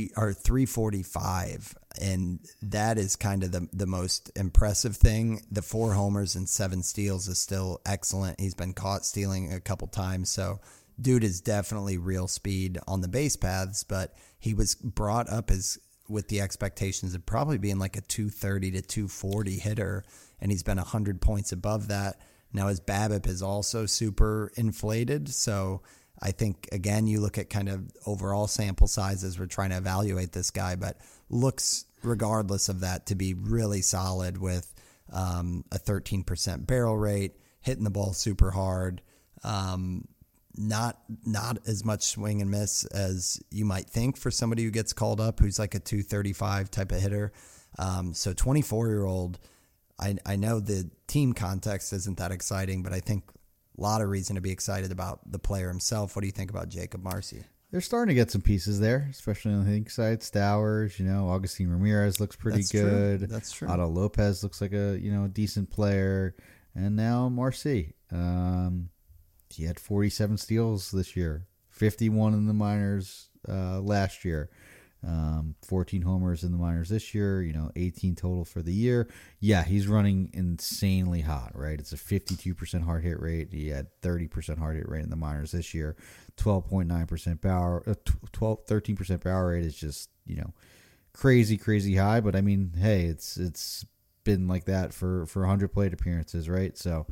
345, and that is kind of the most impressive thing. The 4 homers and 7 steals is still excellent. He's been caught stealing a couple times, so dude is definitely real speed on the base paths, but he was brought up with the expectations of probably being like a 230 to 240 hitter, and he's been 100 points above that. Now his BABIP is also super inflated, so I think, again, you look at kind of overall sample sizes. We're trying to evaluate this guy, but looks, regardless of that, to be really solid with a 13% barrel rate, hitting the ball super hard, not as much swing and miss as you might think for somebody who gets called up, who's like a 235 type of hitter. So 24-year-old, I know the team context isn't that exciting, but I think a lot of reason to be excited about the player himself. What do you think about Jacob Marcy? They're starting to get some pieces there, especially on the Inc side. Stowers, Augustine Ramirez looks pretty good. That's true. Otto Lopez looks like a decent player, and now Marcy. He had 47 steals this year, 51 in the minors last year. 14 homers in the minors this year, 18 total for the year. Yeah, he's running insanely hot, right? It's a 52% hard hit rate. He had 30% hard hit rate in the minors this year. 12.9% power, 13% power rate is just, crazy high. But I mean, hey, it's been like that for 100 plate appearances, right? So,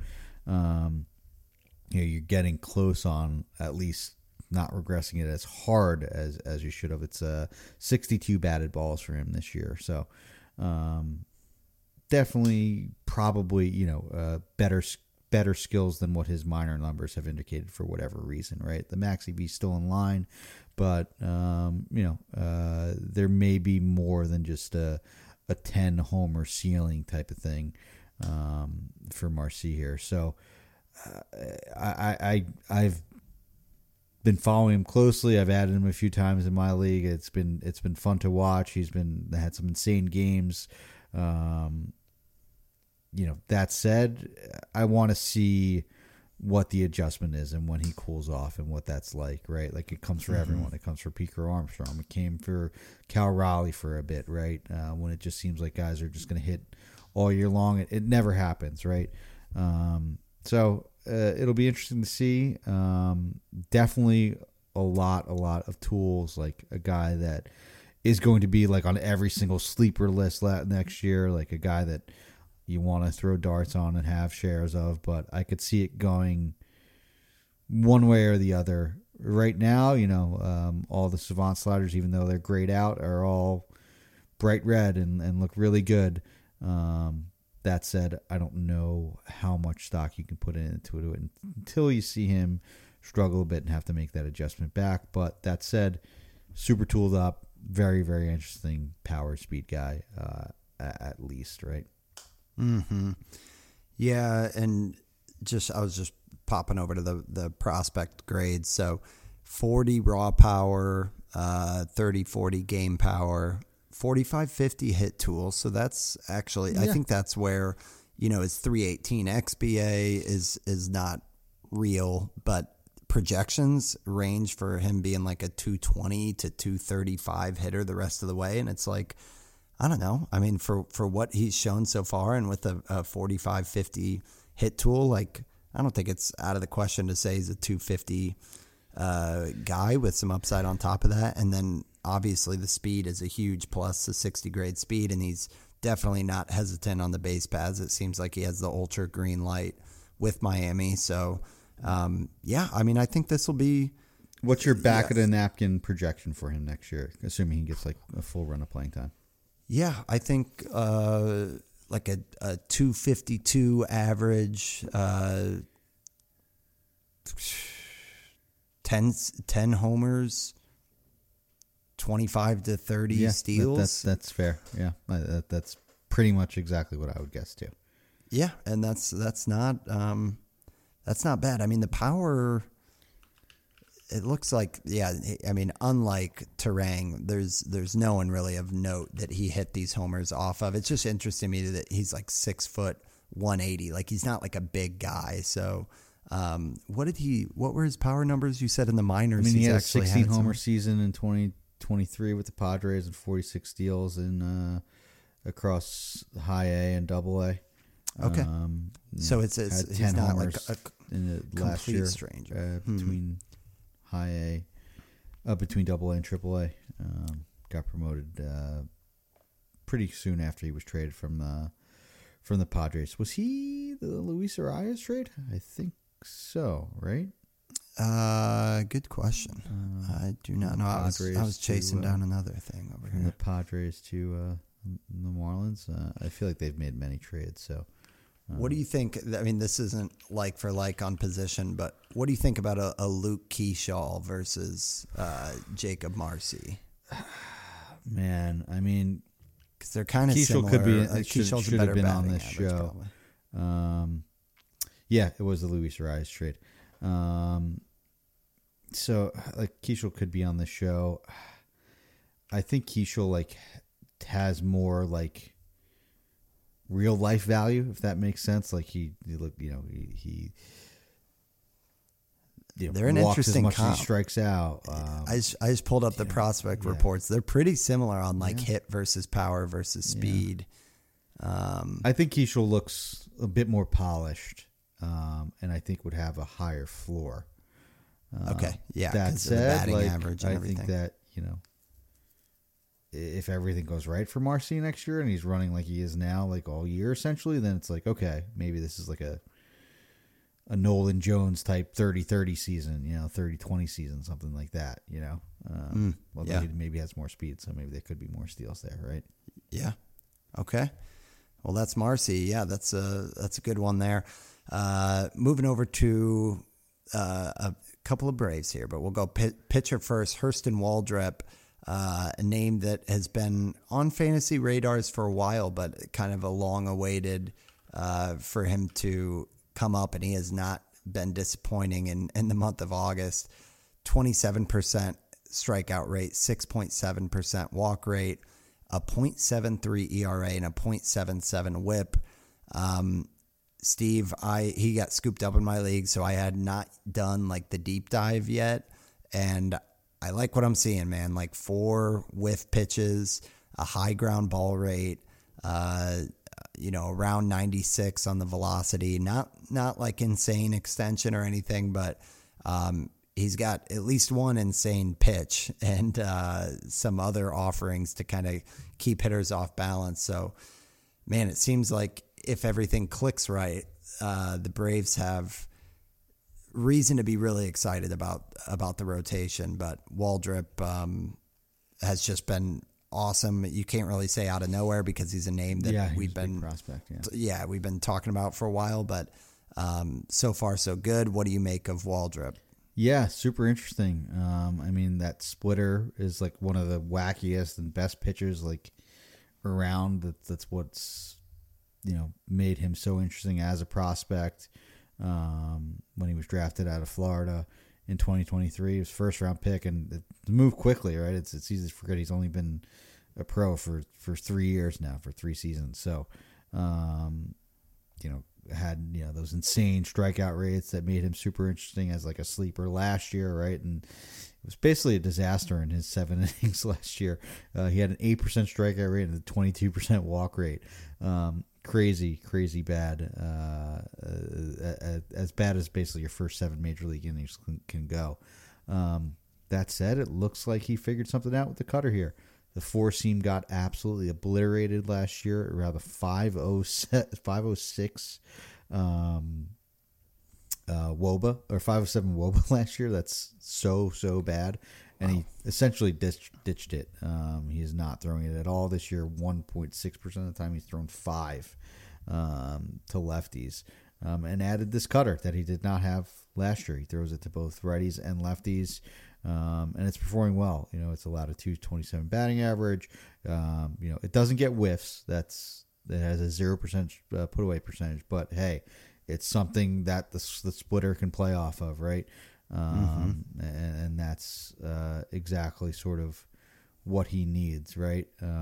you're getting close on at least not regressing it as hard as you should have. It's 62 batted balls for him this year. So, definitely probably, better skills than what his minor numbers have indicated for whatever reason, right? The max EV is still in line, but, there may be more than just a 10 homer ceiling type of thing for Marcy here. So I've been following him closely. I've added him a few times in my league. It's been fun to watch. Had some insane games. That said, I want to see what the adjustment is and when he cools off and what that's like, right? Like it comes for everyone. It comes for Pico Armstrong. It came for Cal Raleigh for a bit, right? When it just seems like guys are just going to hit all year long. It never happens, right? So it'll be interesting to see. Definitely a lot of tools, like a guy that is going to be like on every single sleeper list next year, like a guy that you want to throw darts on and have shares of, but I could see it going one way or the other. Right now, all the Savant sliders, even though they're grayed out, are all bright red and look really good. That said, I don't know how much stock you can put into it until you see him struggle a bit and have to make that adjustment back. But that said, super tooled up, very, very interesting power speed guy, at least, right? Mm-hmm. Yeah, and I was just popping over to the prospect grades. So 40 raw power, 30-40 game power, 45-50 hit tool. So that's actually, I think that's where, his 318 XBA is not real, but projections range for him being like a 220 to 235 hitter the rest of the way. And it's like, I don't know. I mean, for what he's shown so far and with a 45-50 hit tool, like, I don't think it's out of the question to say he's a 250 guy with some upside on top of that. And then obviously the speed is a huge plus, the 60 grade speed, and he's definitely not hesitant on the base paths. It seems like he has the ultra green light with Miami. So, I mean, I think this will be. What's your back of the napkin projection for him next year, assuming he gets like a full run of playing time? Yeah, I think like a 252 average, 10 homers, 25 to 30 steals. That's fair. Yeah, that's pretty much exactly what I would guess too. Yeah, and that's not bad. I mean, the power. It looks like, I mean, unlike Terang, there's no one really of note that he hit these homers off of. It's just interesting to me that he's like 6 foot 180. Like, he's not like a big guy. So, what were his power numbers you said in the minors? I mean, he had a 16 homer season in 2023 with the Padres and 46 steals in across high A and double A. Okay. So it's he's not like a in the last year stranger between high A, between double A and triple A. Got promoted pretty soon after he was traded from the Padres. Was he the Luis Arias trade? I think so, right? Good question. I do not know. I was chasing down another thing over here. The Padres to the Marlins. I feel like they've made many trades, so. What do you think? I mean, this isn't like for like on position, but what do you think about a Luke Keyshaw versus Jacob Marcy? Man, I mean, because they're kind of similar. Keyshaw's should a better have been on batting this average, show. probably. Yeah, it was the Luis Arias trade. So like Keyshaw could be on the show. I think Keyshaw like has more like real life value, if that makes sense. Like he they're an walks interesting as much comp. As he strikes out. I just pulled up the prospect reports. They're pretty similar on like hit versus power versus speed. I think Keyshaw looks a bit more polished, and I think would have a higher floor. Okay, yeah. That said, the batting like, average and I everything. think that if everything goes right for Marcy next year and he's running like he is now, like all year essentially, then it's like, okay, maybe this is like a Nolan Jones type 30-30 season, 30-20 season, something like that, He maybe has more speed, so maybe there could be more steals there, right? Yeah. Okay. Well, that's Marcy. Yeah, that's a good one there. Moving over to a couple of Braves here, but we'll go pitcher first. Hurston Waldrep, a name that has been on fantasy radars for a while, but kind of a long-awaited for him to come up, and he has not been disappointing in the month of August. 27% strikeout rate, 6.7% walk rate, a .73 ERA, and a .77 WHIP. Steve, he got scooped up in my league, so I had not done like the deep dive yet, and I like what I'm seeing, man. Like 4 whiff pitches, a high ground ball rate, around 96 on the velocity. Not like insane extension or anything, but he's got at least one insane pitch and some other offerings to kind of keep hitters off balance. So, man, it seems like if everything clicks right, the Braves have reason to be really excited about the rotation. But Waldrep has just been awesome. You can't really say out of nowhere because he's a name that we've been prospect. We've been talking about for a while. But so far so good. What do you make of Waldrep? Yeah, super interesting. I mean, that splitter is like one of the wackiest and best pitchers like around. That's what's made him so interesting as a prospect. When he was drafted out of Florida in 2023, he was first round pick, and it moved quickly, right? It's easy to forget he's only been a pro for 3 years now, for 3 seasons. So, had those insane strikeout rates that made him super interesting as like a sleeper last year, right? And it was basically a disaster in his 7 innings last year. He had an 8% strikeout rate and a 22% walk rate. Crazy bad, as bad as basically your first 7 major league innings can go. That said, it looks like he figured something out with the cutter here. The 4-seam got absolutely obliterated last year around the 506 WOBA, or 507 WOBA last year. That's so bad. And he essentially ditched it. He is not throwing it at all this year. 1.6% of the time he's thrown 5 to lefties, and added this cutter that he did not have last year. He throws it to both righties and lefties, and it's performing well. It's allowed a .227 batting average. It doesn't get whiffs. It has a 0% put away percentage, but hey, it's something that the splitter can play off of, right? And that's exactly sort of what he needs, right?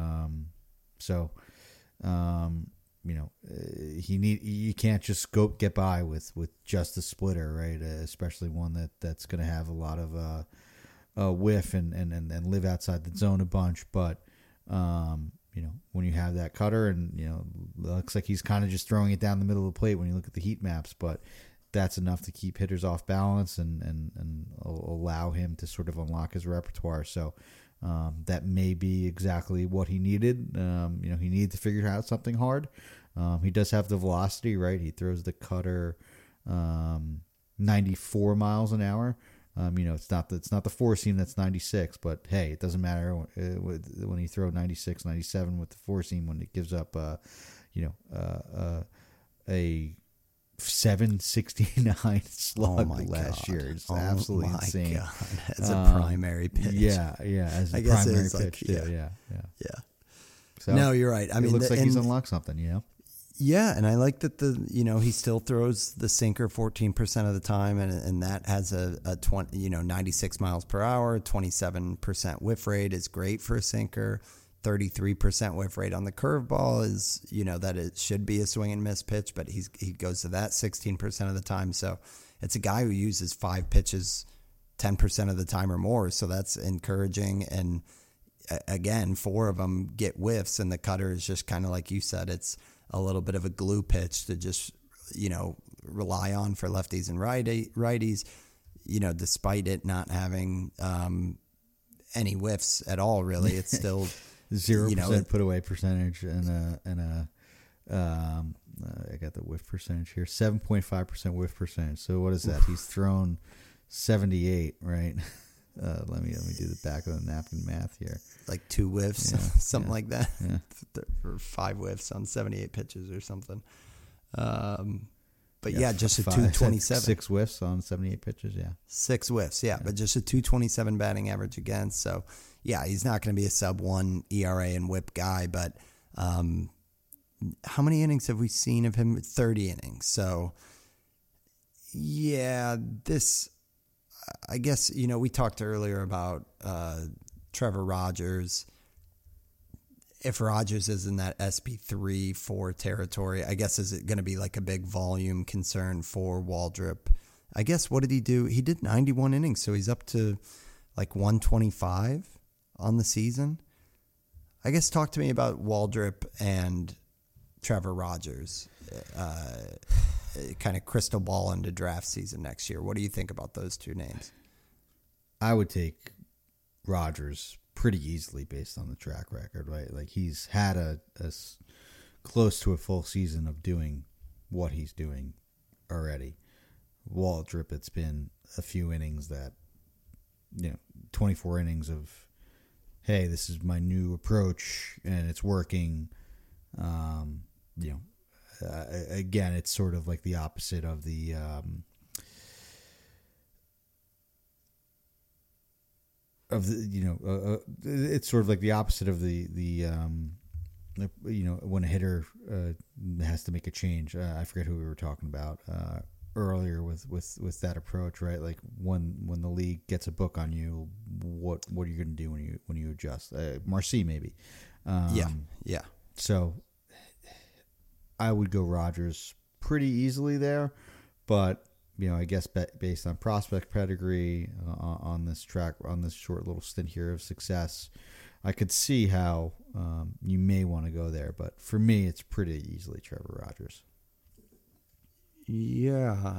You can't just go get by with just a splitter, right? Especially one that's going to have a lot of whiff and live outside the zone a bunch. But when you have that cutter, and looks like he's kind of just throwing it down the middle of the plate when you look at the heat maps, but that's enough to keep hitters off balance and allow him to sort of unlock his repertoire. So that may be exactly what he needed. He needed to figure out something hard. He does have the velocity, right? He throws the cutter 94 miles an hour. It's not the 4-seam that's 96, but hey, it doesn't matter when you throw 96, 97 with the 4-seam, when it gives up a 769 slug last year. It's absolutely insane. God. As a primary pitch. Yeah, as a primary pitch. Yeah. So no, you're right. I mean, it looks like he's unlocked something, Yeah, and I like that he still throws the sinker 14% of the time, and that has a 96 miles per hour, 27% whiff rate is great for a sinker. 33% whiff rate on the curveball is, that it should be a swing and miss pitch, but he goes to that 16% of the time. So it's a guy who uses 5 pitches 10% of the time or more. So that's encouraging. And again, 4 of them get whiffs, and the cutter is just kind of like you said, it's a little bit of a glue pitch to just, rely on for lefties and righties, despite it not having any whiffs at all, really. It's still 0% put away percentage and I got the whiff percentage here, 7.5% whiff percentage. So what is that? He's thrown 78, right? Let me do the back of the napkin math here. Like 2 whiffs, Yeah, something yeah, like that, yeah. or 5 whiffs on 78 pitches or something. But Yeah, just a 5, 227. 6 whiffs on 78 pitches. Yeah. 6 whiffs, but just a 227 batting average against. So, he's not going to be a sub-1 ERA and whip guy, but how many innings have we seen of him? 30 innings. So, this, I guess, we talked earlier about Trevor Rogers. If Rogers is in that SP3-4 territory, I guess is it going to be like a big volume concern for Waldrop? I guess what did he do? He did 91 innings, so he's up to like 125 on the season. I guess talk to me about Waldrop and Trevor Rogers, kind of crystal ball into draft season next year. What do you think about those two names? I would take Rogers pretty easily based on the track record, right? Like he's had a close to a full season of doing what he's doing already. Waldrop, it's been a few innings that, 24 innings of, hey, this is my new approach and it's working. Again, it's sort of like the opposite of the it's sort of like the opposite of the when a hitter has to make a change. I forget who we were talking about earlier with that approach, right? Like when the league gets a book on you, what are you going to do when you adjust? Marcy maybe. Yeah. So I would go Rogers pretty easily there, but I guess based on prospect pedigree on this track, on this short little stint here of success, I could see how you may want to go there. But for me, it's pretty easily Trevor Rogers. Yeah.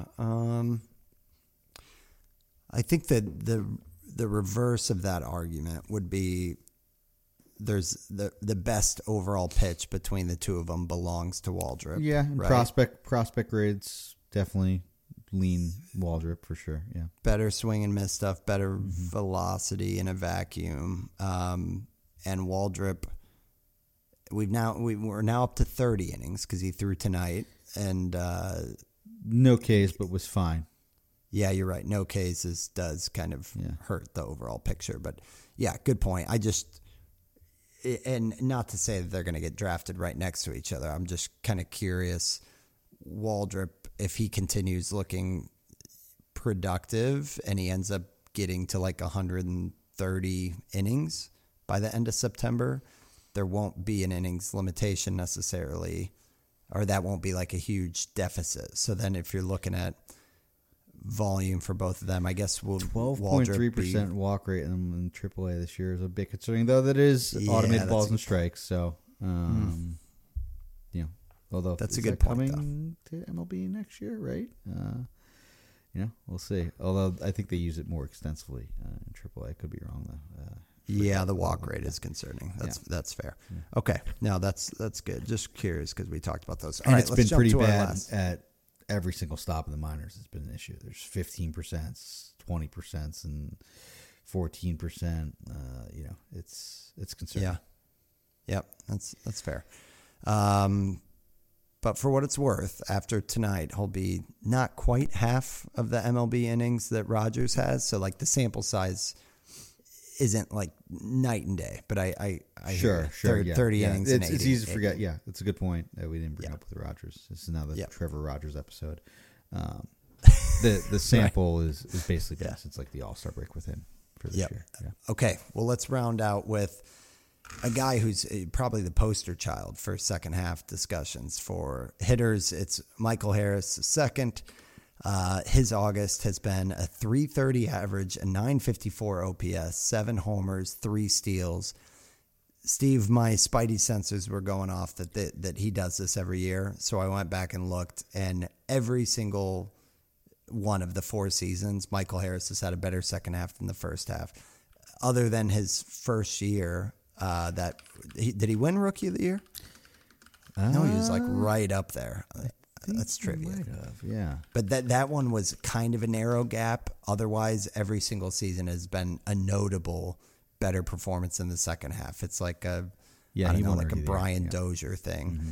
I think that the reverse of that argument would be there's the best overall pitch between the two of them belongs to Waldrop. Yeah, and right? prospect grades definitely lean Waldrop for sure. Yeah, better swing and miss stuff, better velocity in a vacuum, and Waldrop. We're now up to 30 innings because he threw tonight, and no Ks, but was fine. Yeah, you're right. No cases does kind of hurt the overall picture, but good point. And not to say that they're going to get drafted right next to each other. I'm just kind of curious, Waldrop, if he continues looking productive and he ends up getting to like 130 innings by the end of September, there won't be an innings limitation necessarily, or that won't be like a huge deficit. So then if you're looking at volume for both of them, I guess we'll 12.3% walk rate in AAA this year is a bit concerning, though. That is automated balls and strikes. So, although that's a good point. Coming to MLB next year, right? We'll see. Although I think they use it more extensively in AAA. I could be wrong though. The walk rate is concerning. That's fair. Yeah. Okay, now that's good. Just curious because we talked about those. And it's been pretty bad at every single stop in the minors. It's been an issue. There's 15%, 20%, and 14%. It's concerning. Yeah. Yep. That's fair. But for what it's worth, after tonight, he'll be not quite half of the MLB innings that Rogers has. So like the sample size isn't like night and day, but I sure 30 innings. It's easy to forget. Yeah, it's a good point that we didn't bring up with Rogers. This is now the Trevor Rogers episode. The sample is basically been since like the All-Star break with him for this year. Yeah. Okay, well let's round out with a guy who's probably the poster child for second half discussions for hitters. It's Michael Harris, second. His August has been a 330 average, a 954 OPS, 7 homers, 3 steals. Steve, my spidey sensors were going off that he does this every year. So I went back and looked, and every single one of the 4 seasons, Michael Harris has had a better second half than the first half. Other than his first year, did he win Rookie of the Year? No, he was like right up there. I That's trivia. Might have, yeah. But that one was kind of a narrow gap. Otherwise, every single season has been a notable better performance in the second half. It's like a like a Brian Dozier thing,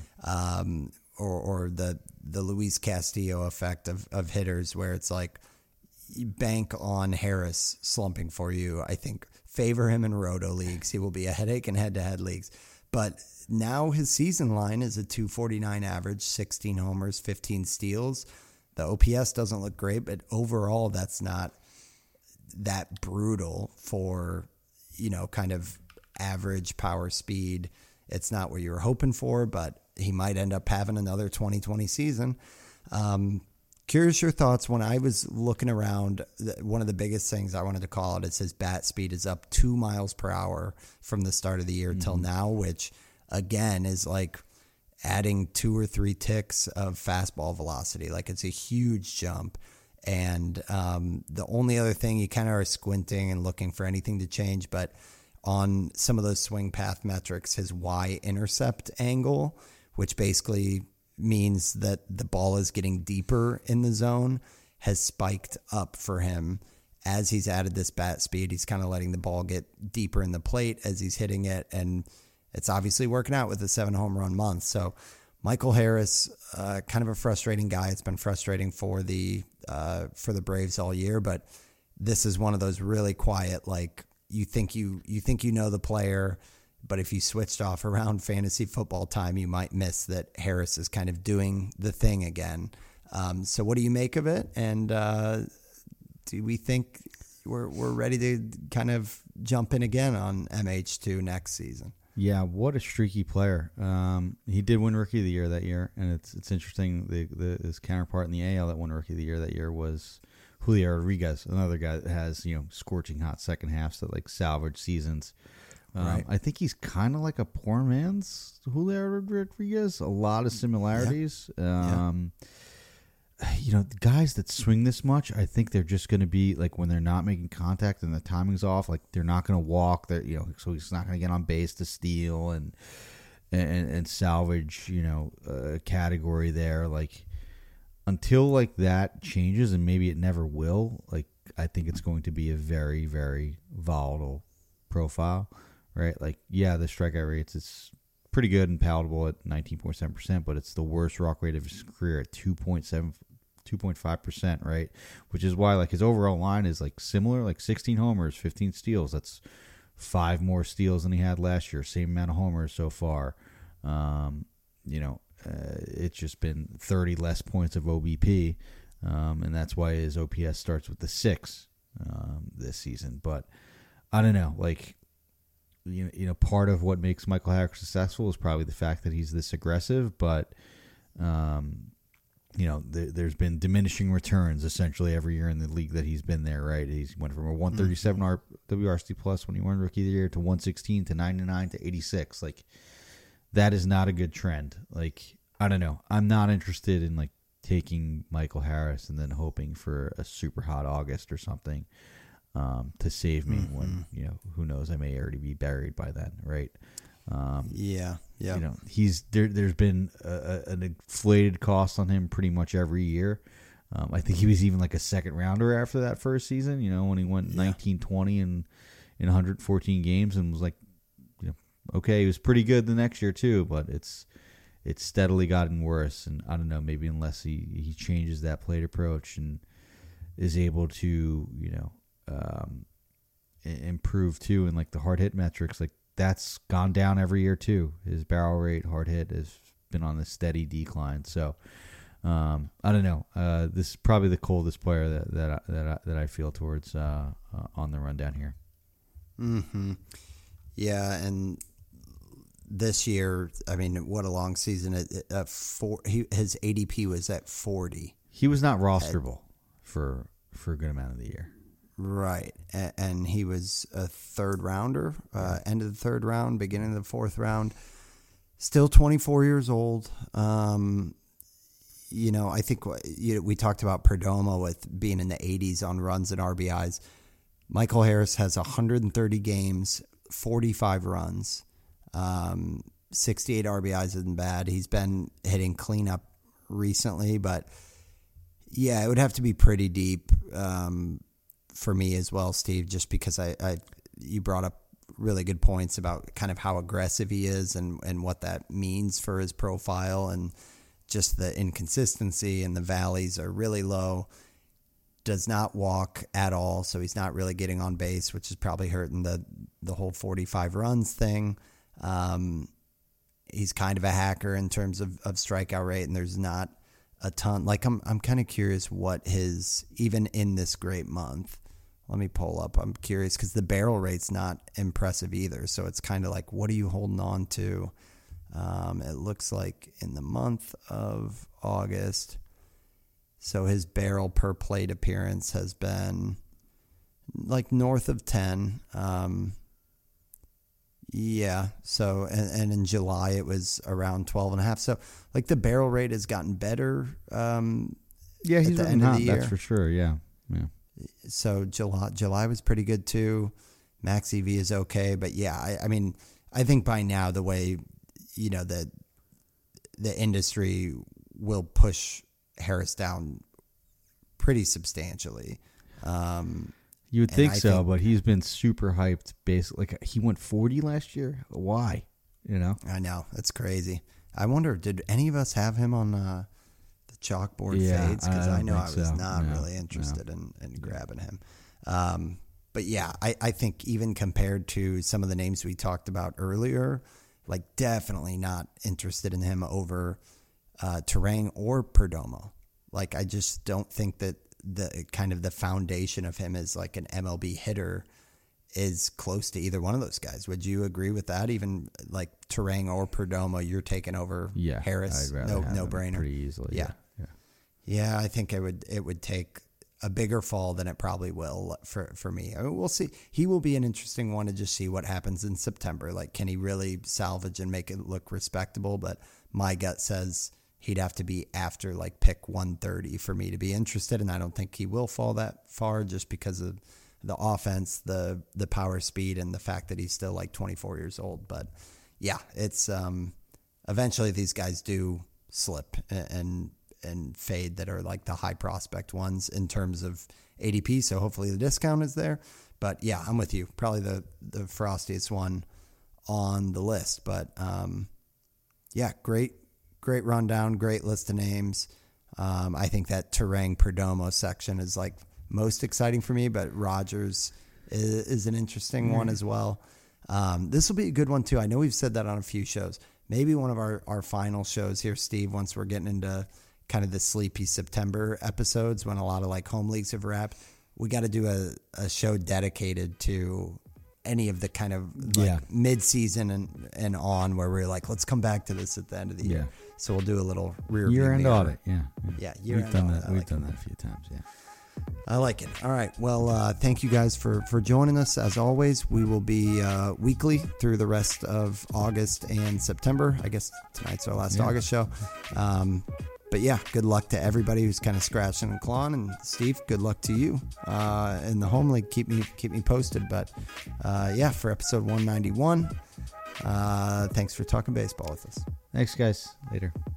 or the Luis Castillo effect of hitters, where it's like you bank on Harris slumping for you. I think favor him in roto leagues. He will be a headache in head-to-head leagues. But now his season line is a 249 average, 16 homers, 15 steals. The OPS doesn't look great, but overall that's not that brutal for, kind of average power speed. It's not what you were hoping for, but he might end up having another 2020 season. Curious your thoughts. When I was looking around, one of the biggest things I wanted to call it is his bat speed is up 2 miles per hour from the start of the year till now, which again is like adding 2 or 3 ticks of fastball velocity. Like it's a huge jump. And the only other thing, you kind of are squinting and looking for anything to change, but on some of those swing path metrics, his Y-intercept angle, which basically means that the ball is getting deeper in the zone, has spiked up for him as he's added this bat speed. He's kind of letting the ball get deeper in the plate as he's hitting it, and it's obviously working out with a 7 home run month. So Michael Harris, kind of a frustrating guy. It's been frustrating for the Braves all year, but this is one of those really quiet, like you think you know the player, but if you switched off around fantasy football time, you might miss that Harris is kind of doing the thing again. So what do you make of it? And do we think we're ready to kind of jump in again on MH2 next season? Yeah, what a streaky player. He did win Rookie of the Year that year, and it's interesting. His counterpart in the AL that won Rookie of the Year that year was Julio Rodriguez, another guy that has scorching hot second halves that like salvage seasons. Right. I think he's kind of like a poor man's Julio Rodriguez. A lot of similarities. Yeah. The guys that swing this much, I think they're just going to be like when they're not making contact and the timing's off, like they're not going to walk. So he's not going to get on base to steal and salvage. A category there. Like until like that changes, and maybe it never will. Like I think it's going to be a very, very volatile profile. Right, like the strikeout rates is pretty good and palatable at 19.7%, but it's the worst walk rate of his career at 2.5%, right? Which is why like his overall line is like similar, like 16 homers, 15 steals. That's 5 more steals than he had last year. Same amount of homers so far. It's just been 30 less points of OBP, and that's why his OPS starts with the 6 this season. But I don't know, like. Part of what makes Michael Harris successful is probably the fact that he's this aggressive, but, there's been diminishing returns essentially every year in the league that he's been there, right? He's went from a 137 WRC plus when he won Rookie of the Year to 116 to 99 to 86. Like, that is not a good trend. Like, I don't know. I'm not interested in, like, taking Michael Harris and then hoping for a super hot August or something. To save me when, who knows, I may already be buried by then, right? He's there's been an inflated cost on him pretty much every year. I think he was even like a second rounder after that first season, when he went 19-20 in 114 games and was like, okay, he was pretty good the next year too, but it's steadily gotten worse. And I don't know, maybe unless he changes that plate approach and is able to, improve too, and like the hard hit metrics, like that's gone down every year too. His barrel rate, hard hit, has been on a steady decline. So I don't know. This is probably the coldest player that I feel towards on the rundown here. Yeah, and this year, I mean, what a long season! His ADP was at 40. He was not rosterable for a good amount of the year. Right, and he was a third rounder, end of the third round, beginning of the fourth round. Still 24 years old. I think we talked about Perdomo with being in the 80s on runs and RBIs. Michael Harris has 130 games, 45 runs, 68 RBIs isn't bad. He's been hitting cleanup recently, but yeah, it would have to be pretty deep for me as well, Steve, just because you brought up really good points about kind of how aggressive he is and what that means for his profile, and just the inconsistency, and the valleys are really low. Does not walk at all, so he's not really getting on base, which is probably hurting the whole 45 runs thing. He's kind of a hacker in terms of strikeout rate, and there's not a ton. Like, I'm kind of curious what his, even in this great month, let me pull up. I'm curious because the barrel rate's not impressive either. So it's kind of like, what are you holding on to? It looks like in the month of August, so his barrel per plate appearance has been like north of 10. Yeah. So, and in July it was around 12.5. So like the barrel rate has gotten better. Yeah, he's at the end of the year. That's for sure. Yeah. So July was pretty good too. Max EV is okay, but yeah, I mean, I think by now the way, the industry will push Harris down pretty substantially. You would think so, but he's been super hyped. Basically, like he went 40 last year. Why? I know, that's crazy. I wonder, did any of us have him on the chalkboard fades? Because I know I was not really interested in grabbing him. But yeah, I think even compared to some of the names we talked about earlier, like definitely not interested in him over Turang or Perdomo. Like, I just don't think that the kind of the foundation of him as like an MLB hitter is close to either one of those guys. Would you agree with that? Even like Turang or Perdomo, you're taking over Harris. No brainer. Pretty easily. Yeah, I think it would take a bigger fall than it probably will for me. I mean, we'll see. He will be an interesting one to just see what happens in September. Like, can he really salvage and make it look respectable? But my gut says he'd have to be after like pick 130 for me to be interested, and I don't think he will fall that far just because of the offense, the power, speed, and the fact that he's still like 24 years old. But yeah, it's eventually these guys do slip and fade that are like the high prospect ones in terms of ADP. So hopefully the discount is there. But yeah, I'm with you. Probably the frostiest one on the list. But yeah, great rundown, great list of names. I think that Turang Perdomo section is like most exciting for me, but Rogers is an interesting one as well. This will be a good one too. I know we've said that on a few shows. Maybe one of our final shows here, Steve, once we're getting into kind of the sleepy September episodes when a lot of like home leagues have wrapped, we got to do a show dedicated to any of the kind of like mid-season and on where we're like, let's come back to this at the end of the year. So we'll do a little year-end audit. Yeah, we've done that. We've done that a few times. Yeah. I like it. All right. Well, thank you guys for joining us. As always, we will be weekly through the rest of August and September. I guess tonight's our last August show. But yeah, good luck to everybody who's kind of scratching and clawing. And Steve, good luck to you in the home league. Keep me posted. But yeah, for episode 191, thanks for talking baseball with us. Thanks, guys. Later.